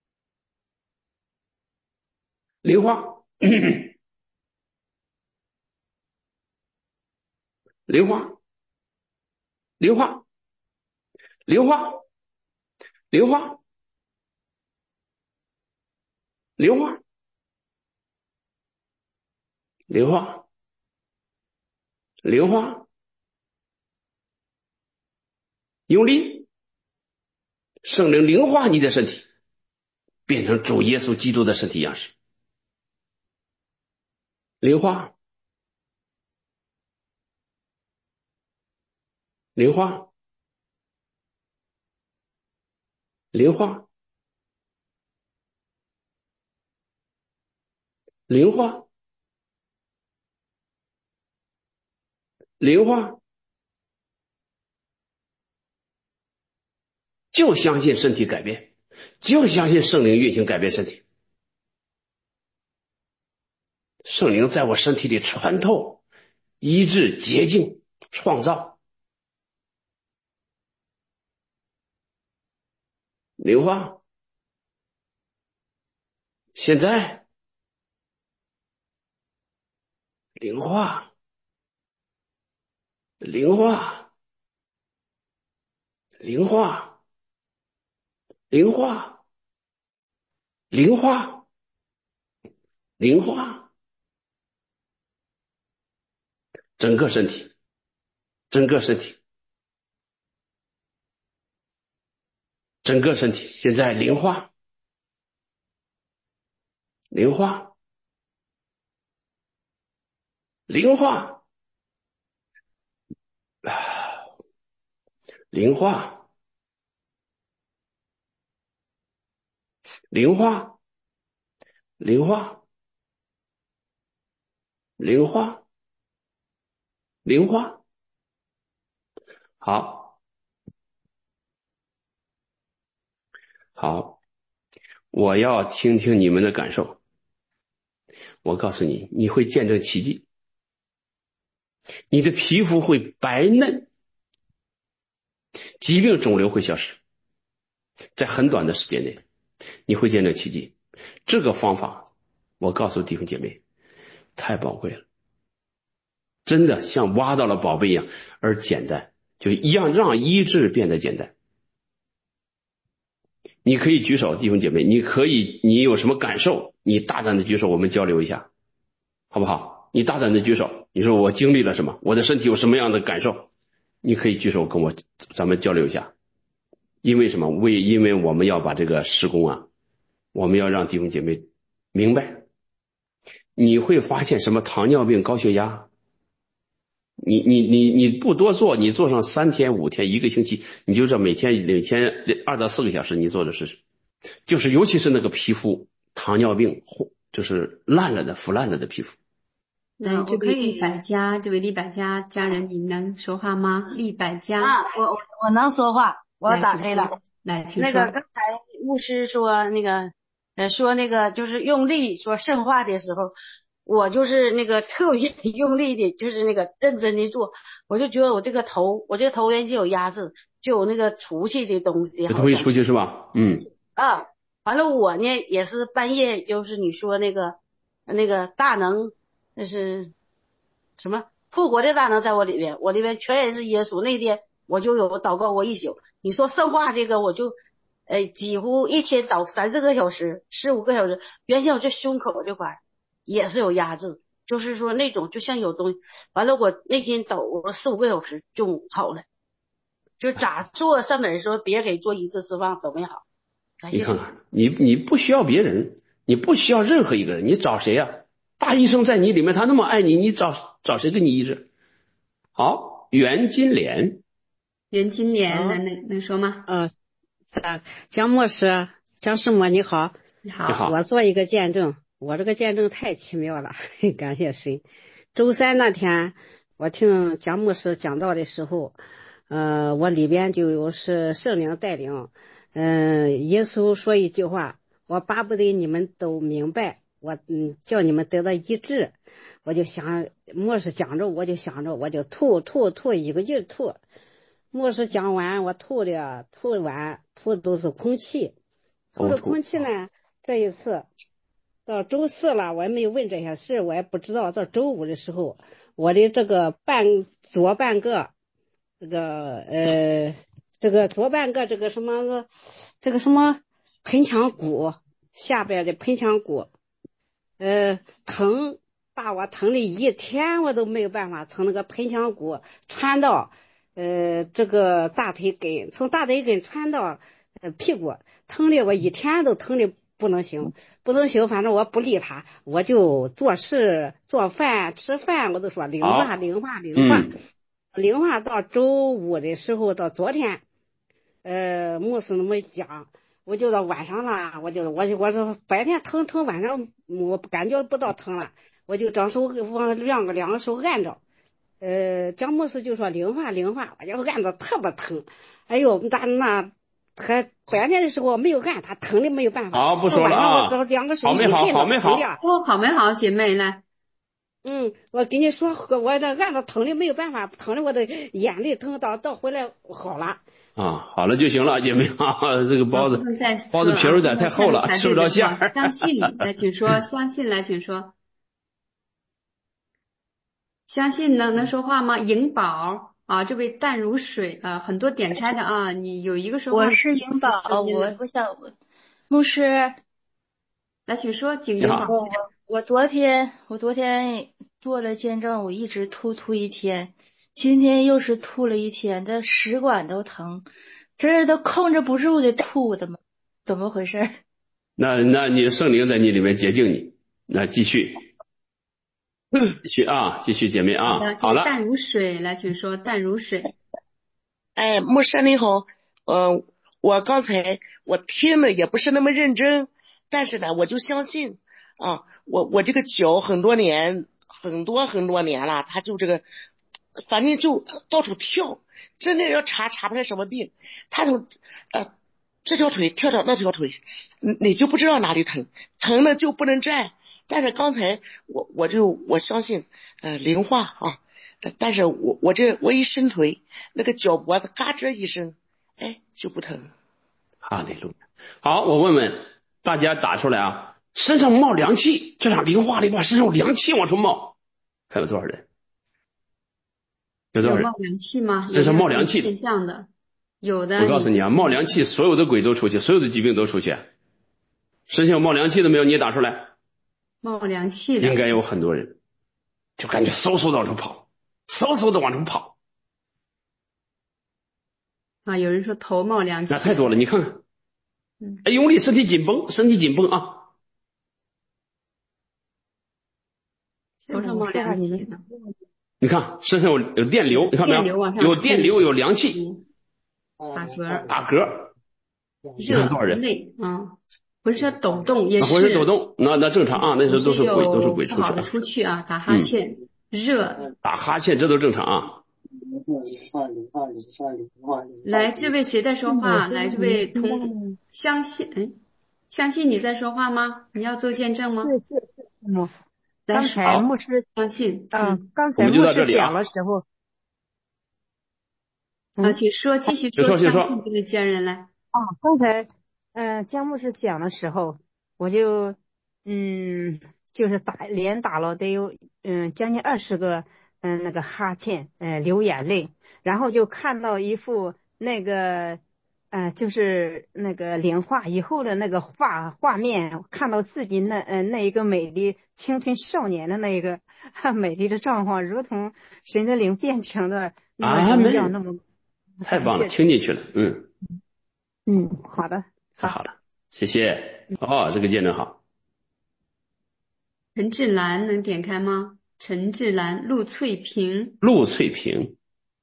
灵化，灵化，灵化，灵化，灵化，灵化，灵化，灵化，用力，圣灵灵化你的身体，变成主耶稣基督的身体样式。灵化，灵化，灵化，灵化，灵化，就相信身体改变，就相信圣灵运行改变身体。圣灵在我身体里穿透、医治、洁净、创造。灵化，现在灵化，灵化，灵化，灵化，灵化，灵化，整个身体，整个身体，整个身体现在灵化，灵化，灵化，灵化，灵化，灵化，灵化，灵化。好，好，我要听听你们的感受。我告诉你，你会见证奇迹，你的皮肤会白嫩，疾病肿瘤会消失，在很短的时间内，你会见证奇迹。这个方法，我告诉弟兄姐妹，太宝贵了，真的像挖到了宝贝一样，而简单，就一样让医治变得简单。你可以举手，弟兄姐妹，你可以，你有什么感受，你大胆的举手，我们交流一下，好不好？你大胆的举手，你说我经历了什么，我的身体有什么样的感受，你可以举手跟我咱们交流一下。因为什么？为因为我们要把这个施工啊，我们要让弟兄姐妹明白， 你会发现什么糖尿病、高血压。你你你你不多做，你做上三天五天一个星期，你就这每天每天二到四个小时你做着试试，就是尤其是那个皮肤糖尿病就是烂了的腐烂了的皮肤。 来，这位利百家，这位利百家家人，你能说话吗？利百家啊，我我我能说话，我打开了。 来，请说。那个刚才牧师说那个呃说那个就是用力说圣话的时候，我就是那个特别用力的，就是那个认真的做，我就觉得我这个头，我这个头原就有压制，就有那个出去的东西， 有东西出去是吧？嗯。 啊，完了我呢也是半夜，就是你说那个那个大能，那是什么复活的大能在我里边，我里边全然是耶稣。那天我就有祷告过一宿。你说圣话这个，我就呃几乎一天祷三四个小时，十五个小时。原先我这胸口这块也是有压制，就是说那种就像有东西。完了我那天抖了四五个小时就好了，就咋做上哪儿说别给做一次释放都没好。 你看看，你你不需要别人，你不需要任何一个人，你找谁呀、啊？大医生在你里面，他那么爱你，你找找谁给你医治？好，袁金莲。 袁金莲，能能能说吗？ 呃，江牧师，江师母你好。 你好。 我做一个见证，我这个见证太奇妙了，感谢神。周三那天，我听江牧师讲道的时候，呃，我里边就有是圣灵带领，嗯、呃，耶稣说一句话，我巴不得你们都明白，我嗯叫你们得到医治。我就想，牧师讲着，我就想着，我就吐吐吐一个劲吐。牧师讲完，我吐的吐完吐的都是空气，吐的空气呢。这一次到周四了，我也没有问这些事，我也不知道。到周五的时候，我的这个半左半个这个呃这个左半个这个什么这个什么盆腔骨下边的盆腔骨呃疼，把我疼了一天，我都没有办法从那个盆腔骨穿到呃这个大腿根，从大腿根穿到呃屁股，疼的我一天都疼的不能行不能行，反正我不理他，我就做事做饭吃饭，我都说灵化灵化灵化、嗯、灵化。到周五的时候，到昨天呃牧师那么讲，我就到晚上了，我就我我说白天疼疼，晚上我感觉不到疼了，我就张手往两个两个手按着，呃江牧师就说灵化灵化，我就按着特别疼，哎呦那那他白天的时候没有按，他疼的没有办法。 好，不说了啊。 我两个手好没好，好没好。 哦，好没好，姐妹来。 嗯，我跟你说，我这按着疼的没有办法，疼的我的眼泪疼到到回来好了。 啊，好了就行了，姐妹啊，这个包子包子皮有点太厚了，吃不着馅儿。 相信来，请说，相信来，请说。相信能能说话吗？颖宝。啊，这位淡如水啊，很多点开的啊，你有一个说话。 我是颖宝，我我想牧师， 来，请说，请颖宝。 我我昨天我昨天做了见证，我一直吐吐一天，今天又是吐了一天，这食管都疼，这都控制不住的吐的吗？怎么回事？ 那那你圣灵在你里面洁净你，那继续。继续啊，继续姐妹啊，好, 好了。 淡如水，来，请说，淡如水。 哎，牧师你好，嗯、呃，我刚才我听的也不是那么认真，但是呢，我就相信啊，我我这个脚很多年，很多很多年了，他就这个，反正就到处跳，真的要查查不出来什么病，他就呃这条腿跳到那条腿，你你就不知道哪里疼，疼了就不能站。但是刚才我我就我相信呃灵化啊，但是我我这我一伸腿，那个脚脖子嘎吱一声，哎就不疼。 哈利路亚。好，我问问大家打出来啊，身上冒凉气，这场灵化灵化身上凉气往出冒，看有多少人？有多少人？ 有冒凉气吗？ 身上冒凉气现象的，有的。 我告诉你啊，冒凉气，所有的鬼都出去，所有的疾病都出去。身上有冒凉气的没有？你也打出来。 冒凉气的应该有很多人，就感觉嗖嗖的往出跑，嗖嗖的往出跑啊！有人说头冒凉气， 那太多了，你看看，嗯，哎，用力，身体紧绷，身体紧绷啊！ 那么凉气呢？ 你看身上有有电流，你看没有？有电流，有凉气， 打嗝， 打嗝， 热累啊，浑身抖动也是， 浑身抖动，那那正常啊，那时候都是鬼，都是鬼出去啊，出去啊，打哈欠，热， 打哈欠，这都正常啊。 来，这位谁在说话？来，这位同相信，哎，相信你在说话吗？你要做见证吗？ 是是是，嗯，刚才牧师相信， 嗯，刚才牧师讲的时候， 啊，请说，继续说，相信这个家人来。 啊，刚才嗯，姜牧师讲的时候，我就嗯，就是打连打了得有嗯将近二十个嗯那个哈欠，嗯流眼泪，然后就看到一幅那个呃就是那个灵画以后的那个画画面，看到自己那嗯、呃、那一个美丽青春少年的那一个美丽的状况，如同神的灵变成的那么荣耀，那么太棒了，听进去了，嗯嗯，好的， 太好了，谢谢。哦，这个见证好。 陈志兰能点开吗？陈志兰，陆翠萍， 陆翠萍，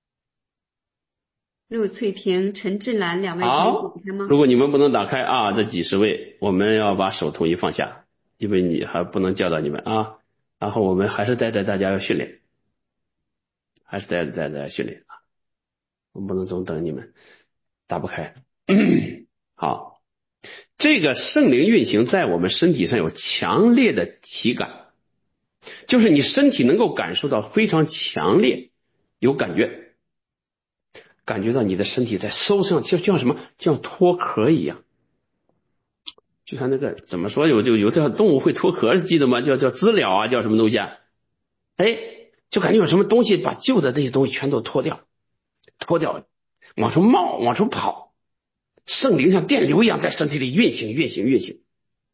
陆翠萍，陈志兰，两位可以点开吗？ 如果你们不能打开啊，这几十位，我们要把手统一放下，因为你还不能教导你们啊。然后我们还是带着大家要训练，还是带着带着大家训练啊。我们不能总等你们，打不开。好，这个圣灵运行在我们身体上有强烈的体感，就是你身体能够感受到非常强烈，有感觉，感觉到你的身体在收上，就像什么，就像脱壳一样。就像那个怎么说，有就有这动物会脱壳，记得吗？叫叫知了啊，叫什么东西啊？哎，就感觉有什么东西把旧的这些东西全都脱掉，脱掉，往出冒，往出跑。圣灵像电流一样在身体里运行，运行，运行。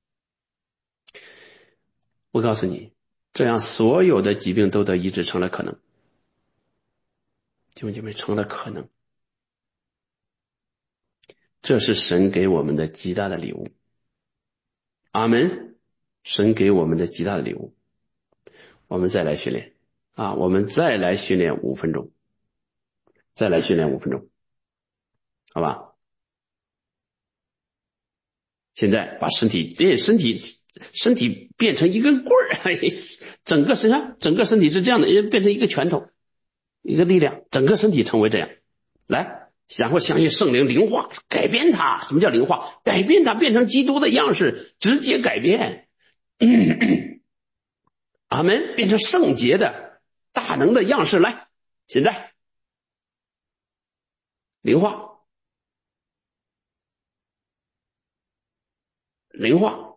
我告诉你，这样所有的疾病都得医治成了可能，弟兄姐妹，成了可能。这是神给我们的极大的礼物。阿门。神给我们的极大的礼物。我们再来训练啊，我们再来训练五分钟，再来训练五分钟，好吧？现在把身体变身体身体变成一根棍儿，整个身上整个身体是这样的，变成一个拳头，一个力量，整个身体成为这样。来，然后相信圣灵灵化，改变它。什么叫灵化？改变它，变成基督的样式，直接改变。阿门，变成圣洁的大能的样式。来，现在灵化，灵化，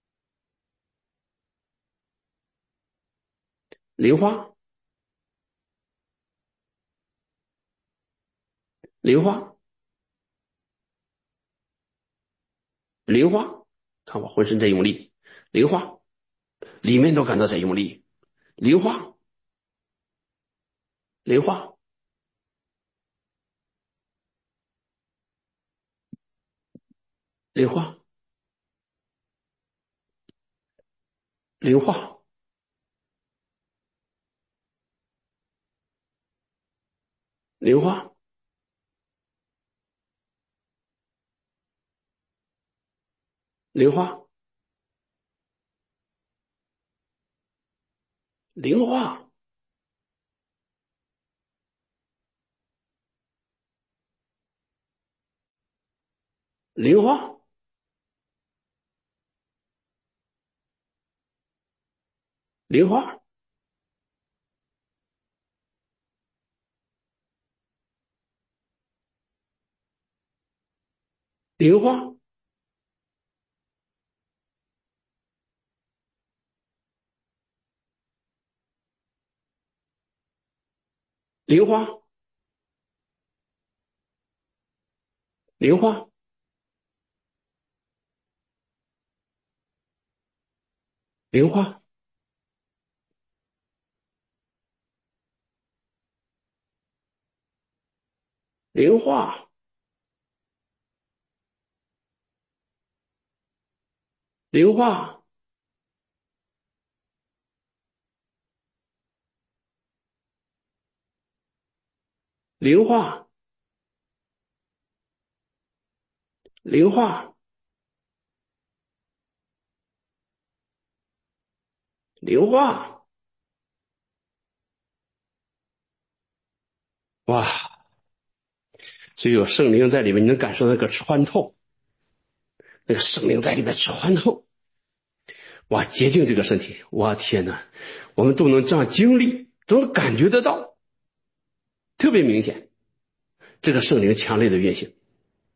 灵化，灵化，灵化，看我浑身在用力，灵化，里面都感到在用力，灵化，灵化，灵化，灵化，灵化，灵化，灵化，灵化，灵化，灵化，灵化，灵化，灵化，灵化，灵化， 灵化，灵化，灵化。哇，只有圣灵在里面，你能感受到那个穿透，那个圣灵在里面穿透，哇，洁净这个身体，哇，天哪，我们都能这样经历，都能感觉得到，特别明显，这个圣灵强烈的运行。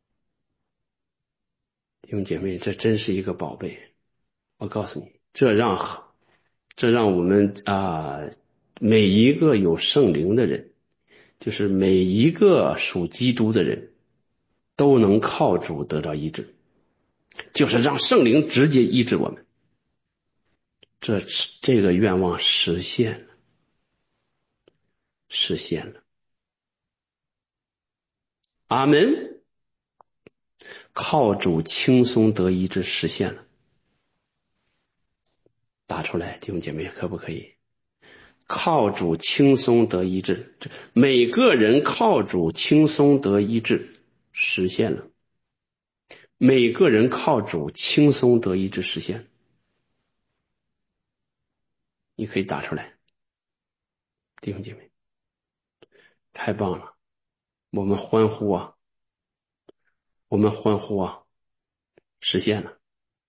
弟兄姐妹，这真是一个宝贝，我告诉你，这让这让我们啊，每一个有圣灵的人，就是每一个属基督的人，都能靠主得到医治，就是让圣灵直接医治我们。这这个愿望实现了，实现了。阿门。靠主轻松得医治实现了。打出来，弟兄姐妹，可不可以？靠主轻松得医治，每个人靠主轻松得医治实现了。每个人靠主轻松得医治实现，你可以打出来，弟兄姐妹，太棒了，我们欢呼啊，我们欢呼啊，实现了。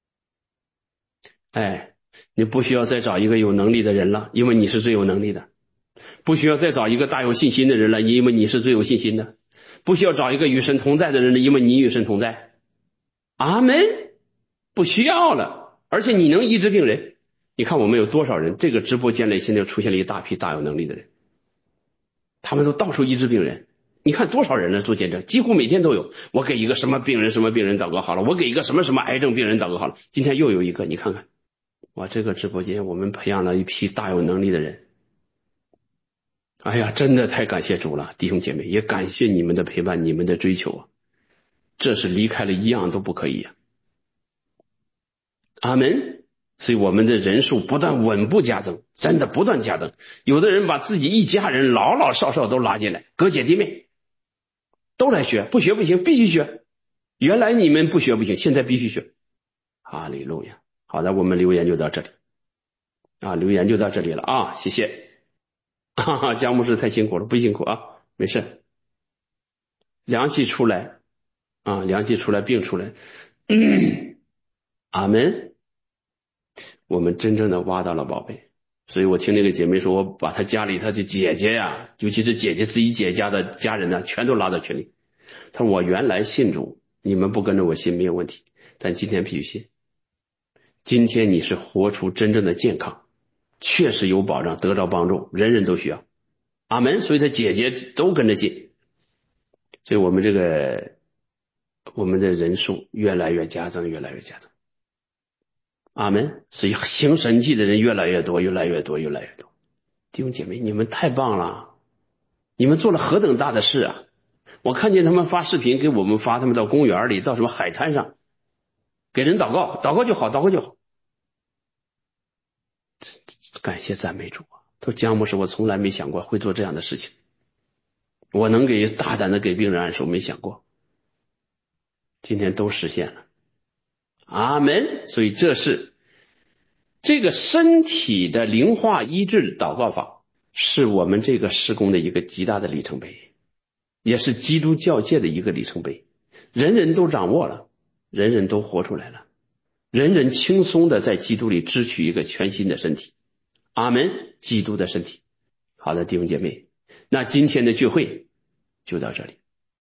哎，你不需要再找一个有能力的人了，因为你是最有能力的；不需要再找一个大有信心的人了，因为你是最有信心的；不需要找一个与神同在的人了，因为你与神同在。阿门，不需要了，而且你能医治病人。你看我们有多少人，这个直播间里现在出现了一大批大有能力的人，他们都到处医治病人。你看多少人呢？做见证，几乎每天都有。我给一个什么病人什么病人祷告好了，我给一个什么什么癌症病人祷告好了。今天又有一个，你看看，哇，这个直播间我们培养了一批大有能力的人。哎呀，真的太感谢主了，弟兄姐妹，也感谢你们的陪伴，你们的追求啊，这是离开了一样都不可以啊。阿门。所以我们的人数不断稳步加增，真的不断加增。有的人把自己一家人老老少少都拉进来，哥姐弟妹都来学，不学不行，必须学。原来你们不学不行，现在必须学。哈利路亚。好的，我们留言就到这里啊，留言就到这里了啊，谢谢。哈哈，姜牧师太辛苦了，不辛苦啊，没事。凉气出来啊，凉气出来，病出来。嗯、阿门。我们真正的挖到了宝贝，所以我听那个姐妹说，我把她家里她的姐姐呀，尤其是姐姐自己姐家的家人呢，全都拉到群里。她说我原来信主，你们不跟着我信没有问题，但今天必须信。今天你是活出真正的健康，确实有保障，得着帮助，人人都需要。阿门。所以她姐姐都跟着信，所以我们这个我们的人数越来越加增，越来越加增。阿门。所以行神迹的人越来越多，越来越多，越来越多。弟兄姐妹，你们太棒了，你们做了何等大的事啊！我看见他们发视频给我们发，他们到公园里，到什么海滩上给人祷告，祷告就好，祷告就好。感谢赞美主啊！说姜牧师，我从来没想过会做这样的事情，我能给大胆的给病人按手，没想过，今天都实现了。阿门。所以这是这个身体的灵化医治祷告法，是我们这个事工的一个极大的里程碑，也是基督教界的一个里程碑。人人都掌握了，人人都活出来了，人人轻松的在基督里支取一个全新的身体。阿门。基督的身体。好的，弟兄姐妹，那今天的聚会就到这里。